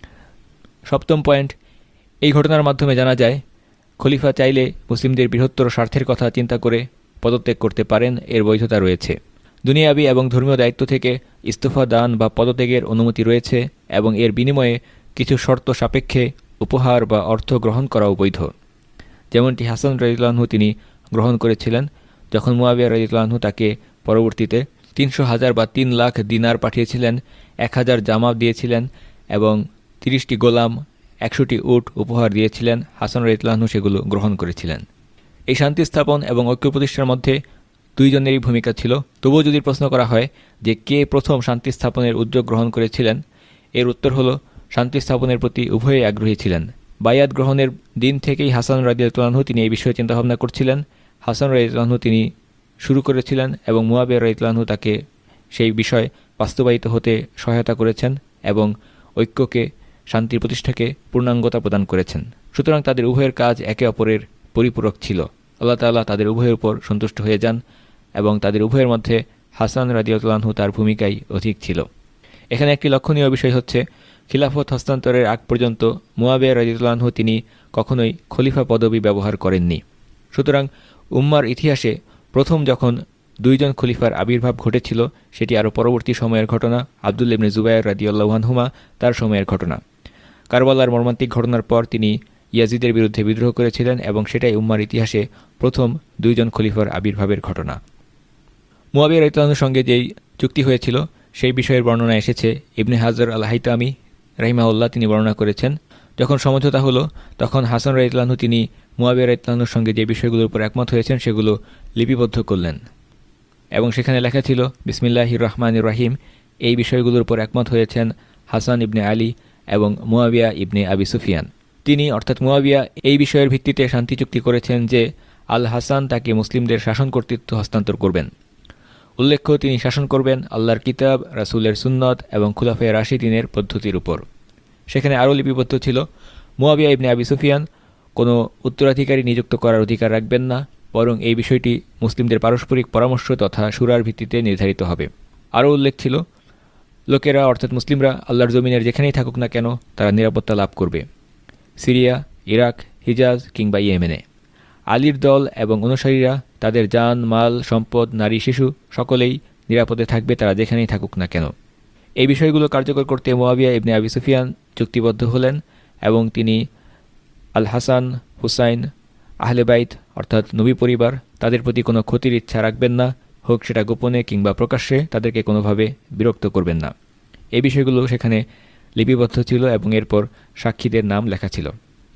সপ্তম পয়েন্ট, এই ঘটনার মাধ্যমে জানা যায় খলিফা চাইলে মুসলিমদের বৃহত্তর স্বার্থের কথা চিন্তা করে পদত্যাগ করতে পারেন, এর বৈধতা রয়েছে। দুনিয়াবি এবং ধর্মীয় দায়িত্ব থেকে ইস্তফা দান বা পদত্যাগের অনুমতি রয়েছে এবং এর বিনিময়ে কিছু শর্ত সাপেক্ষে উপহার বা অর্থ গ্রহণ করাও বৈধ, যেমনটি হাসান রাদিয়াল্লাহু আনহু তিনি গ্রহণ করেছিলেন যখন মুয়াবিয়া রাদিয়াল্লাহু আনহু তাকে পরবর্তীতে তিনশো হাজার বা তিন লাখ দিনার পাঠিয়েছিলেন, এক হাজার জামা দিয়েছিলেন এবং তিরিশটি গোলাম, একশোটি উট উপহার দিয়েছিলেন। হাসান রাদিয়াল্লাহু আনহু সেগুলো গ্রহণ করেছিলেন। এই শান্তি স্থাপন এবং ঐক্য প্রতিষ্ঠার মধ্যে দুইজনেরই ভূমিকা ছিল। তবুও যদি প্রশ্ন করা হয় যে কে প্রথম শান্তি স্থাপনের উদ্যোগ গ্রহণ করেছিলেন, এর উত্তর হলো শান্তি স্থাপনের প্রতি উভয়ই আগ্রহী ছিলেন। বায়াত গ্রহণের দিন থেকেই হাসান রাদিয়াল্লাহু আনহু তিনি এই বিষয়ে চিন্তাভাবনা করছিলেন। হাসান রাদিয়াল্লাহু আনহু তিনি শুরু করেছিলেন এবং মুয়াবিয়া রাদিয়াল্লাহু আনহু তাকে সেই বিষয় বাস্তবায়িত হতে সহায়তা করেছেন এবং ঐক্যকে, শান্তির প্রতিষ্ঠাকে পূর্ণাঙ্গতা প্রদান করেছেন। সুতরাং তাদের উভয়ের কাজ একে অপরের পরিপূরক ছিল। আল্লাহ তাআলা তাদের উভয়ের উপর সন্তুষ্ট হয়ে যান এবং তাদের উভয়ের মধ্যে হাসান রাদিয়াল্লাহু আনহু তার ভূমিকাই অধিক ছিল। এখানে একটি লক্ষণীয় বিষয় হচ্ছে খিলাফত হস্তান্তরের আগ পর্যন্ত মুয়াবিয়া রাদিয়াল্লাহু আনহু তিনি কখনোই খলিফা পদবি ব্যবহার করেননি। সুতরাং উম্মার ইতিহাসে প্রথম যখন দুইজন খলিফার আবির্ভাব ঘটেছিল সেটি আরও পরবর্তী সময়ের ঘটনা, আবদুল্লাহ ইবনে জুবায়ের রাদিয়াল্লাহু আনহুমা তার সময়ের ঘটনা। কারবালার মর্মান্তিক ঘটনার পর তিনি ইয়াজিদের বিরুদ্ধে বিদ্রোহ করেছিলেন এবং সেটাই উম্মার ইতিহাসে প্রথম দুইজন খলিফার আবির্ভাবের ঘটনা। মুয়াবিয়া রাদিয়াল্লাহু আনহুর সঙ্গে যেই চুক্তি হয়েছিল সেই বিষয়ের বর্ণনা এসেছে ইবনে হাজার আল হাইতামি রাহিমাহুল্লাহ তিনি বর্ণনা করেছেন। যখন সমঝোতা হলো তখন হাসান রাদিয়াল্লাহু আনহু তিনি মুয়াবিয়া রাদিয়াল্লাহু আনহুর সঙ্গে যে বিষয়গুলোর উপর একমত হয়েছেন সেগুলো লিপিবদ্ধ করলেন এবং সেখানে লেখা ছিল বিসমিল্লাহির রহমানির রহিম। এই বিষয়গুলোর উপর একমত হয়েছেন হাসান ইবনে আলী এবং মুয়াবিয়া ইবনে আবি সুফিয়ান। তিনি অর্থাৎ মুয়াবিয়া এই বিষয়ের ভিত্তিতে শান্তি চুক্তি করেছেন যে আল হাসান তাকে মুসলিমদের শাসন কর্তৃত্ব হস্তান্তর করবেন। উল্লেখ্য তিনি শাসন করবেন আল্লাহর কিতাব, রাসূলের সুন্নত এবং খুলাফায়ে রাশিদিনের পদ্ধতির উপর। সেখানে আরও লিপিবদ্ধ ছিল মুয়াবিয়া ইবনে আবি সুফিয়ান কোনো উত্তরাধিকারী নিযুক্ত করার অধিকার রাখবেন না, বরং এই বিষয়টি মুসলিমদের পারস্পরিক পরামর্শ তথা শুরার ভিত্তিতে নির্ধারিত হবে। আরও উল্লেখ ছিল লোকেরা অর্থাৎ মুসলিমরা আল্লাহর জমিনের যেখানেই থাকুক না কেন তারা নিরাপত্তা লাভ করবে, সিরিয়া, ইরাক, হিজাজ কিংবা ইয়েমেনে। আলীর দল এবং অনুসারীরা তাদের জান, মাল, সম্পদ, নারী, শিশু সকলেই নিরাপদে থাকবে তারা যেখানেই থাকুক না কেন। এই বিষয়গুলো কার্যকর করতে মুয়াবিয়া ইবনে আবি সুফিয়ান চুক্তিবদ্ধ হলেন এবং তিনি আল হাসান, হুসাইন, আহলে বাইত অর্থাৎ নবী পরিবার তাদের প্রতি কোনো ক্ষতির ইচ্ছা রাখবেন না, হোক সেটা গোপনে কিংবা প্রকাশ্যে, তাদেরকে কোনোভাবে বিরক্ত করবেন না। এই বিষয়গুলো সেখানে লিপিবদ্ধ ছিল এবং এরপর সাক্ষীদের নাম লেখা ছিল।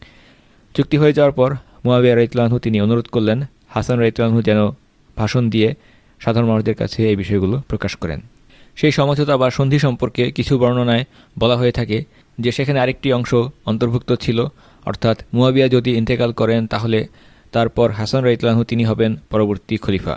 চুক্তি হয়ে যাওয়ার পর মুয়াবিয়া রাদিয়াল্লাহু আনহু তিনি অনুরোধ করলেন হাসান রাদিয়াল্লাহু আনহু যেন ভাষণ দিয়ে সাধারণ মানুষদের কাছে এই বিষয়গুলো প্রকাশ করেন। সেই সমঝোতা বা সন্ধি সম্পর্কে কিছু বর্ণনায় বলা হয়ে থাকে যে সেখানে আরেকটি অংশ অন্তর্ভুক্ত ছিল, অর্থাৎ মুয়াবিয়া যদি ইন্তেকাল করেন তাহলে তারপর হাসান রাদিয়াল্লাহু আনহু তিনি হবেন পরবর্তী খলিফা।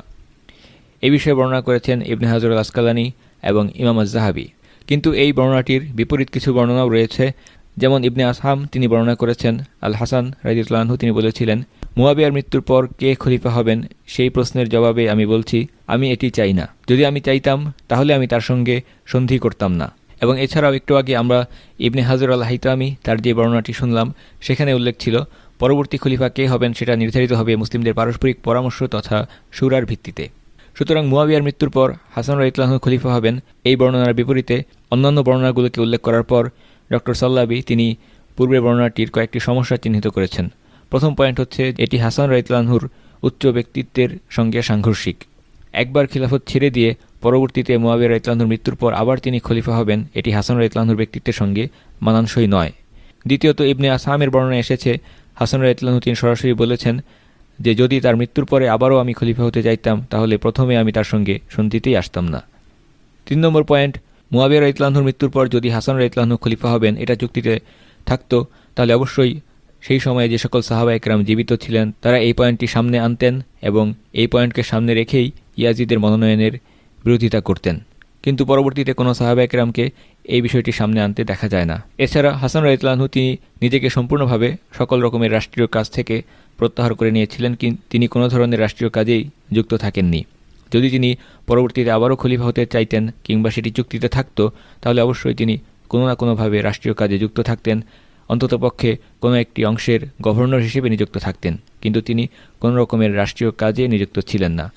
এই বিষয়ে বর্ণনা করেছেন ইবনে হাজার আল আসকালানি এবং ইমাম আয-যাহাবী। কিন্তু এই বর্ণনাটির বিপরীত কিছু বর্ণনাও রয়েছে। যেমন ইবনে আসহাম তিনি বর্ণনা করেছেন আল হাসান রাদিয়াল্লাহু আনহু তিনি বলেছিলেন, মুয়াবিয়ার মৃত্যুর পর কে খলিফা হবেন সেই প্রশ্নের জবাবে আমি বলছি, আমি এটি চাই না। যদি আমি চাইতাম তাহলে আমি তার সঙ্গে সন্ধি করতাম না। এবং এছাড়াও একটু আগে আমরা ইবনে হাজার আল হাইতামি তার যে বর্ণনাটি শুনলাম সেখানে উল্লেখ ছিল পরবর্তী খলিফা কে হবেন সেটা নির্ধারিত হবে মুসলিমদের পারস্পরিক পরামর্শ তথা শুরার ভিত্তিতে। সুতরাং মুয়াবিয়ার মৃত্যুর পর হাসান রাদিয়াল্লাহু আনহু খলিফা হবেন এই বর্ণনার বিপরীতে অন্যান্য বর্ণনাগুলোকে উল্লেখ করার পর ডক্টর সাল্লাবি তিনি পূর্বের বর্ণনাটির কয়েকটি সমস্যা চিহ্নিত করেছেন। প্রথম পয়েন্ট হচ্ছে এটি হাসান রাদিয়াল্লাহু আনহুর উচ্চ ব্যক্তিত্বের সঙ্গে সাংঘর্ষিক। একবার খিলাফত ছেড়ে দিয়ে পরবর্তীতে মুয়াবিয়া রাদিয়াল্লাহু আনহুর মৃত্যুর পর আবার তিনি খলিফা হবেন, এটি হাসান রাদিয়াল্লাহু আনহুর ব্যক্তিত্বের সঙ্গে মানানসই নয়। দ্বিতীয়ত ইবনে আসহামের বর্ণনায় এসেছে হাসান রাদিয়াল্লাহু আনহু তিনি সরাসরি বলেছেন যে যদি তার মৃত্যুর পরে আবারও আমি খলিফা হতে চাইতাম তাহলে প্রথমে আমি তার সঙ্গে সন্ধিতেই আসতাম না। তিন নম্বর পয়েন্ট, মুয়াবিয়া রাদিয়াল্লাহু আনহুর মৃত্যুর পর যদি হাসান রাদিয়াল্লাহু আনহু খলিফা হবেন এটা চুক্তিতে থাকতো তাহলে অবশ্যই সেই সময়ে যে সকল সাহাবা একরাম জীবিত ছিলেন তারা এই পয়েন্টটি সামনে আনতেন এবং এই পয়েন্টকে সামনে রেখেই ইয়াজিদের মনোনয়নের বিরোধিতা করতেন। কিন্তু পরবর্তীতে কোনো সাহাবা একরামকে এই বিষয়টি সামনে আনতে দেখা যায় না। এছাড়া হাসান রাদিয়াল্লাহু আনহু তিনি নিজেকে সম্পূর্ণভাবে সকল রকমের রাষ্ট্রীয় কাজ থেকে প্রত্যাহার করে নিয়েছিলেন, কিন্তু তিনি কোনো ধরনের রাষ্ট্রীয় কাজেই যুক্ত থাকেননি। যদি তিনি পরবর্তীতে আবারও খলিফা হতে চাইতেন কিংবা সেটি চুক্তিতে থাকতো তাহলে অবশ্যই তিনি কোনো না কোনোভাবে রাষ্ট্রীয় কাজে যুক্ত থাকতেন, অন্ততপক্ষে কোনো একটি অংশের গভর্নর হিসেবে নিযুক্ত থাকতেন, কিন্তু তিনি কোনো রকমের রাষ্ট্রীয় কাজে নিযুক্ত ছিলেন না।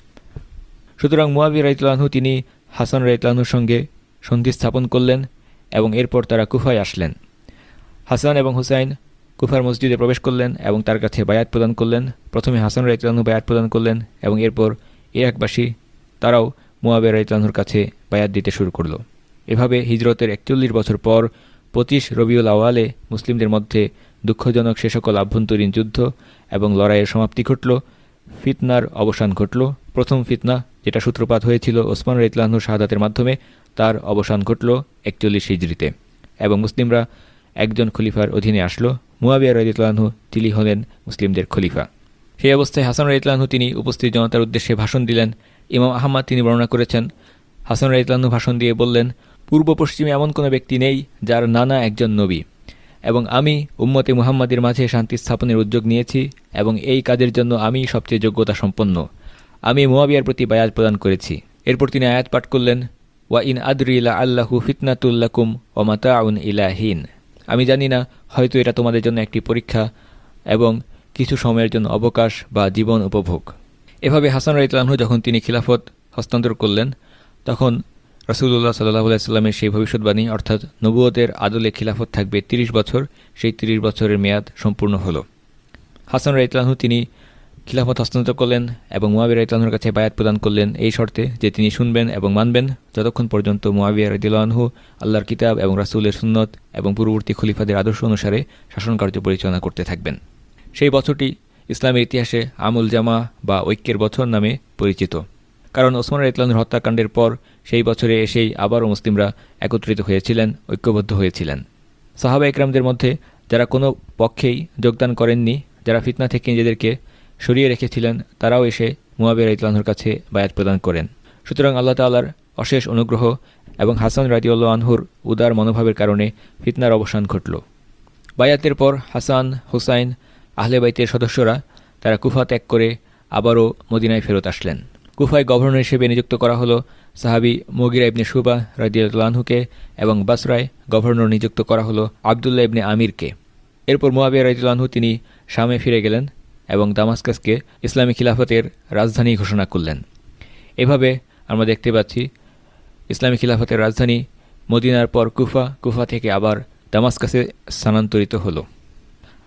সুতরাং মুয়াবিয়া রাদিয়াল্লাহু আনহু তিনি হাসান রাদিয়াল্লাহু আনহুর সঙ্গে সন্ধি স্থাপন করলেন এবং এরপর তারা কুফায় আসলেন। হাসান এবং হুসাইন কুফার মসজিদে প্রবেশ করলেন এবং তার কাছে বায়াত প্রদান করলেন। প্রথমে হাসান রাদিয়াল্লাহু আনহু বায়াত প্রদান করলেন এবং এরপর ইরাকবাসী তারাও মুয়াবিয়া রাদিয়াল্লাহু আনহুর কাছে বায়াত দিতে শুরু করল। এভাবে হিজরতের একচল্লিশ বছর পর পঁচিশ রবিউল আওয়ালে মুসলিমদের মধ্যে দুঃখজনক সে সকল আভ্যন্তরীণ যুদ্ধ এবং লড়াইয়ের সমাপ্তি ঘটল, ফিতনার অবসান ঘটল। প্রথম ফিতনা যেটা সূত্রপাত হয়েছিল ওসমান রাদিয়াল্লাহু আনহুর শাহাদাতের মাধ্যমে তার অবসান ঘটল একচল্লিশ হিজরিতে এবং মুসলিমরা একজন খলিফার অধীনে আসলো। মুয়াবিয়া রাদিয়াল্লাহু আনহু তিনি হলেন মুসলিমদের খলিফা। সেই অবস্থায় হাসান রাদিয়াল্লাহু আনহু তিনি উপস্থিত জনতার উদ্দেশ্যে ভাষণ দিলেন। ইমাম আহমদ তিনি বর্ণনা করেছেন হাসান রাদিয়াল্লাহু আনহু ভাষণ দিয়ে বললেন, পূর্ব পশ্চিমে এমন কোনো ব্যক্তি নেই যার নানা একজন নবী, এবং আমি উম্মতে মুহাম্মাদের মাঝে শান্তি স্থাপনের উদ্যোগ নিয়েছি এবং এই কাজের জন্য আমি সবচেয়ে যোগ্যতা সম্পন্ন। আমি মুয়াবিয়ার প্রতি বায়াত প্রদান করেছি। এরপর তিনি আয়াত পাঠ করলেন, ওয়া ইন আদরি লা আল্লাহু ফিতনাতুল লাকুম ওয়া মাতাউন ইলা হিন। আমি জানি না, হয়তো এটা তোমাদের জন্য একটি পরীক্ষা এবং কিছু সময়ের জন্য অবকাশ বা জীবন উপভোগ। এভাবে হাসান রাদিয়াল্লাহু আনহু যখন তিনি খিলাফত হস্তান্তর করলেন তখন রাসূলুল্লাহ সাল্লাল্লাহু আলাইহি সাল্লামের সেই ভবিষ্যৎবাণী অর্থাৎ নবুয়তের আদলে খিলাফত থাকবে তিরিশ বছর, সেই তিরিশ বছরের মেয়াদ সম্পূর্ণ হলো। হাসান রাদিয়াল্লাহু আনহু তিনি খিলাফত হস্তান্তর করলেন এবং মুয়াবিয়া রাদিয়াল্লাহু আনহুর কাছে বায়াত প্রদান করলেন এই শর্তে যে তিনি শুনবেন এবং মানবেন যতক্ষণ পর্যন্ত মুয়াবিয়া রাদিয়াল্লাহু আনহু আল্লাহর কিতাব এবং রাসূলের সুন্নত এবং পূর্ববর্তী খলিফাদের আদর্শ অনুসারে শাসনকার্য পরিচালনা করতে থাকবেন। সেই বছরটি ইসলামের ইতিহাসে আমুল জামা বা ঐক্যের বছর নামে পরিচিত, কারণ ওসমান রাদিয়াল্লাহু আনহুর হত্যাকাণ্ডের পর সেই বছরে এসেই আবারও মুসলিমরা একত্রিত হয়েছিলেন, ঐক্যবদ্ধ হয়েছিলেন। সাহাবা একরামদের মধ্যে যারা কোনো পক্ষেই যোগদান করেননি, যারা ফিতনা থেকে নিজেদেরকে সরিয়ে রেখেছিলেন, তারাও এসে মুয়াবিয়া রাদিয়াল্লাহু আনহুর কাছে বায়াত প্রদান করেন। সুতরাং আল্লাহ তাআলার অশেষ অনুগ্রহ এবং হাসান রাদিয়াল্লাহু আনহুর উদার মনোভাবের কারণে ফিতনার অবসান ঘটল। বায়াতের পর হাসান, হুসাইন, আহলে বাইতের সদস্যরা তারা কুফা ত্যাগ করে আবারও মদিনায় ফেরত আসলেন। কুফায় গভর্নর হিসেবে নিযুক্ত করা হলো সাহাবী মুগিরা ইবনে শুবা রাদিয়াল্লাহু আনহুকে এবং বাসরায় গভর্নর নিযুক্ত করা হলো আবদুল্লাহ ইবনে আমিরকে। এরপর মুয়াবিয়া রাদিয়াল্লাহু আনহু তিনি শামে ফিরে গেলেন এবং দামাস্কাসকে ইসলামী খিলাফতের রাজধানী ঘোষণা করলেন। এভাবে আমরা দেখতে পাচ্ছি ইসলামী খিলাফতের রাজধানী মদিনার পর কুফা, কুফা থেকে আবার দামাস্কাসে স্থানান্তরিত হলো।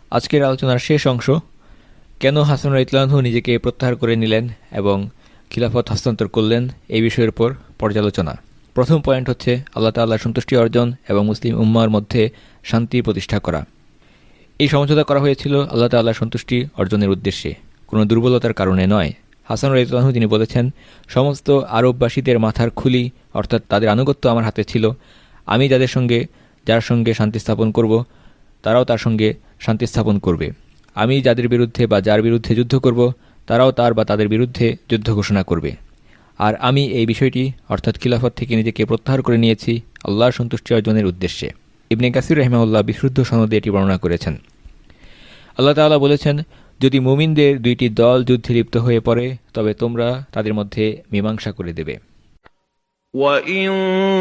আজকের আলোচনার শেষ অংশ, কেন হাসান রাদিয়াল্লাহু আনহু নিজেকে প্রত্যাহার করে নিলেন এবং খিলাফত হস্তান্তর করলেন, এই বিষয়ের উপর পর্যালোচনা। প্রথম পয়েন্ট হচ্ছে আল্লাহ তাআলার সন্তুষ্টি অর্জন এবং মুসলিম উম্মাহর মধ্যে শান্তি প্রতিষ্ঠা করা। এই সমঝোতা করা হয়েছিল আল্লাহ তাআলার সন্তুষ্টি অর্জনের উদ্দেশ্যে, কোনো দুর্বলতার কারণে নয়। হাসান রাদিয়াল্লাহু আনহু তিনি বলেছেন, সমস্ত আরববাসীদের মাথার খুলি অর্থাৎ তাদের আনুগত্য আমার হাতে ছিল। আমি যাদের সঙ্গে যার সঙ্গে শান্তি স্থাপন করব, তারাও তার সঙ্গে শান্তি স্থাপন করবে। আমি যাদের বিরুদ্ধে বা যার বিরুদ্ধে যুদ্ধ করব, তারাও তার বা তাদের বিরুদ্ধে যুদ্ধ ঘোষণা করবে। আর আমি এই বিষয়টি অর্থাৎ খিলাফত থেকে নিজেকে প্রত্যাহার করে নিয়েছি আল্লাহর সন্তুষ্টি অর্জনের উদ্দেশ্যে। ইবনে কাসির রাহিমাহুল্লাহ বিশুদ্ধ সনদে এটি বর্ণনা করেছেন। আল্লাহ তাআলা বলেছেন, যদি মুমিনদের দুইটি দল যুদ্ধে লিপ্ত হয়ে পড়ে তবে তোমরা তাদের মধ্যে মীমাংসা করে দেবে। وَإِن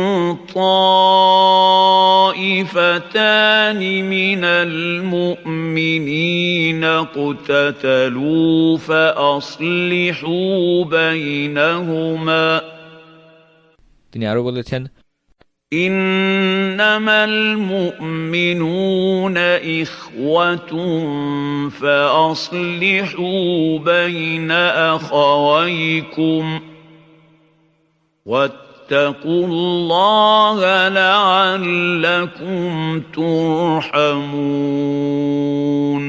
طَائِفَتَانِ مِنَ الْمُؤْمِنِينَ اقْتَتَلُوا فَأَصْلِحُوا بَيْنَهُمَا। তিনি আরো বলেছেন, إِنَّمَا الْمُؤْمِنُونَ إِخْوَةٌ فَأَصْلِحُوا بَيْنَ أَخَوَيْكُمْ وَاتَّقُوا اللَّهَ لَعَلَّكُمْ تُرْحَمُونَ।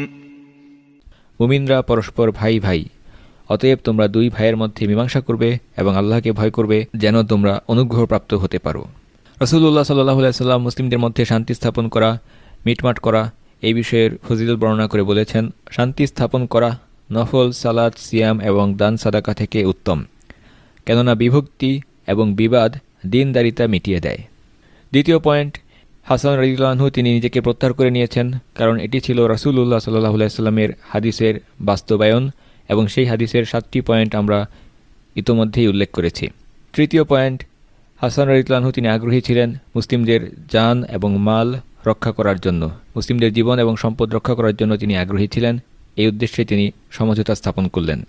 মুমিনরা পরস্পর ভাই ভাই, অতএব তোমরা দুই ভাইয়ের মধ্যে মীমাংসা করবে এবং আল্লাহকে ভয় করবে যেন তোমরা অনুগ্রহপ্রাপ্ত হতে পারো। রাসূলুল্লাহ সাল্লাল্লাহু আলাইহি ওয়াসাল্লাম মুসলিমদের মধ্যে শান্তি স্থাপন করা, মিটমাট করা এই বিষয়ের ফজিলত বর্ণনা করে বলেছেন, শান্তি স্থাপন করা নফল সালাত, সিয়াম এবং দান সাদাকা থেকে উত্তম, কেননা বিভক্তি এবং বিবাদ দিনদারিতা মিটিয়ে দেয়। দ্বিতীয় পয়েন্ট, হাসান রাদিয়াল্লাহু আনহু তিনি নিজেকে প্রত্যাহার করে নিয়েছেন কারণ এটি ছিল রাসূলুল্লাহ সাল্লাল্লাহু আলাইহি ওয়াসাল্লামের হাদিসের বাস্তবায়ন এবং সেই হাদিসের সাতটি পয়েন্ট আমরা ইতোমধ্যেই উল্লেখ করেছি। তৃতীয় পয়েন্ট, হাসান রাদিয়াল্লাহু আনহু তিনি আগ্রহী ছিলেন মুসলিমদের জান এবং মাল রক্ষা করার জন্য, মুসলিমদের জীবন এবং সম্পদ রক্ষা করার জন্য তিনি আগ্রহী ছিলেন। এই উদ্দেশ্যে তিনি সমঝোতা স্থাপন করলেন।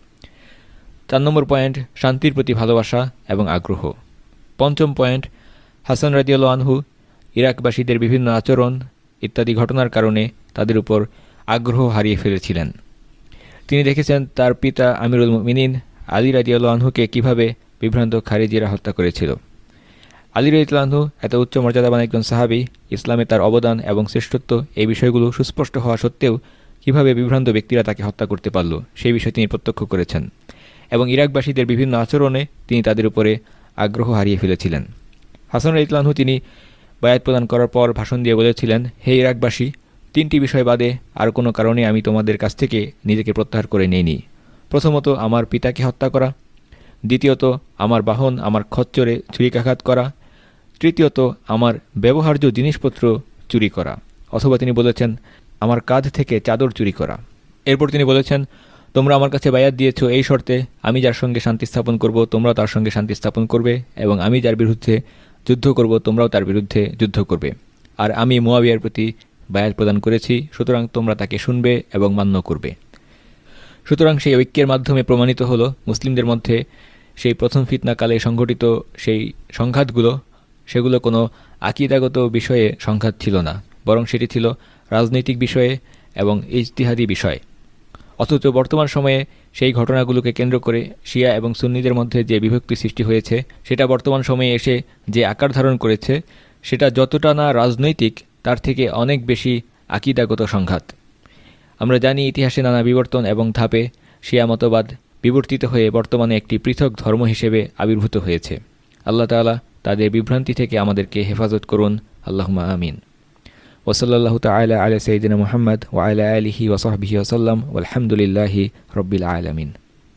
চার নম্বর পয়েন্ট, শান্তির প্রতি ভালোবাসা এবং আগ্রহ। পঞ্চম পয়েন্ট, হাসান রাদিয়াল্লাহু আনহু ইরাকবাসীদের বিভিন্ন আচরণ ইত্যাদি ঘটনার কারণে তাদের উপর আগ্রহ হারিয়ে ফেলেছিলেন। তিনি দেখেছেন তার পিতা আমিরুল মুমিনিন আলী রাদিয়াল্লাহু আনহুকে কিভাবে বিভ্রান্ত খারিজিরা হত্যা করেছিল। আলী রাদিয়াল্লাহু আনহু এত উচ্চ মর্যাদাবান একজন সাহাবী, ইসলামে তার অবদান এবং শ্রেষ্ঠত্ব এই বিষয়গুলো সুস্পষ্ট হওয়া সত্ত্বেও কিভাবে বিভ্রান্ত ব্যক্তিরা তাকে হত্যা করতে পারল সেই বিষয়ে তিনি প্রত্যক্ষ করেছেন এবং ইরাকবাসীদের বিভিন্ন আচরণে তিনি তাদের উপরে আগ্রহ হারিয়ে ফেলেছিলেন। হাসান রাদিয়াল্লাহু আনহু তিনি বায়াত প্রদান করার পর ভাষণ দিয়ে বলেছিলেন, হে ইরাকবাসী, তিনটি বিষয় বাদে আর কোনো কারণে আমি তোমাদের কাছ থেকে নিজেকে প্রত্যাহার করে নেইনি। প্রথমত আমার পিতাকে হত্যা করা, দ্বিতীয়ত আমার বাহন আমার খচ্চরে ছুরিকাঘাত করা, তৃতীয়ত আমার ব্যবহার্য জিনিসপত্র চুরি করা, অথবা তিনি বলেছেন আমার কাঁধ থেকে চাদর চুরি করা। এরপর তিনি বলেছেন, তোমরা আমার কাছে বায়াত দিয়েছ এই শর্তে, আমি যার সঙ্গে শান্তি স্থাপন করব তোমরা তার সঙ্গে শান্তি স্থাপন করবে এবং আমি যার বিরুদ্ধে যুদ্ধ করব তোমরাও তার বিরুদ্ধে যুদ্ধ করবে। আর আমি মুয়াবিয়ার প্রতি বায়াত প্রদান করেছি, সুতরাং তোমরা তাকে শুনবে এবং মান্য করবে। সুতরাং সেই ঐক্যের মাধ্যমে প্রমাণিত হলো মুসলিমদের মধ্যে সেই প্রথম ফিতনাকালে সংঘটিত সেই সংঘাতগুলো সেগুলো কোনো আকীদাগত বিষয়ে সংঘাত ছিল না, বরং সেটি ছিল রাজনৈতিক বিষয়ে এবং ইজতিহাদি বিষয়। অথচ বর্তমান সময়ে সেই ঘটনাগুলোকে কেন্দ্র করে শিয়া এবং সুন্নিদের মধ্যে যে বিভক্তি সৃষ্টি হয়েছে সেটা বর্তমান সময়ে এসে যে আকার ধারণ করেছে সেটা যতটা না রাজনৈতিক তার থেকে অনেক বেশি আকীদাগত সংঘাত। আমরা জানি ইতিহাসে নানা বিবর্তন এবং ধাপে শিয়া মতবাদ বিবর্তিত হয়ে বর্তমানে একটি পৃথক ধর্ম হিসেবে আবির্ভূত হয়েছে। আল্লাহ তাআলা তাদের বিভ্রান্তি থেকে আমাদেরকে হেফাজত করুন, আল্লাহুম্মা আমিন। ওয়াসাল্লাল্লাহু তাআলা আলা সাইয়্যিদিনা মুহাম্মদ ওয়া আলা আলিহি ওয়া সাহবিহি ওয়া সাল্লাম ওয়ালহামদুলিল্লাহি রাব্বিল আলামিন।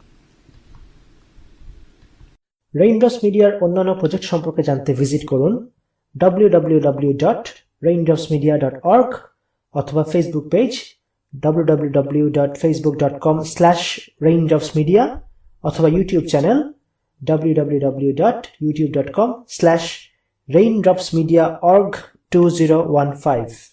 রেইনড্রপস মিডিয়ার অন্যান্য প্রজেক্ট সম্পর্কে জানতে ভিজিট করুন W W W dot Raindrops media dot org অথবা Facebook page W W W dot Facebook dot com slash Raindrops media অথবা YouTube channel W W W dot YouTube dot com slash Raindrops media org two zero one five.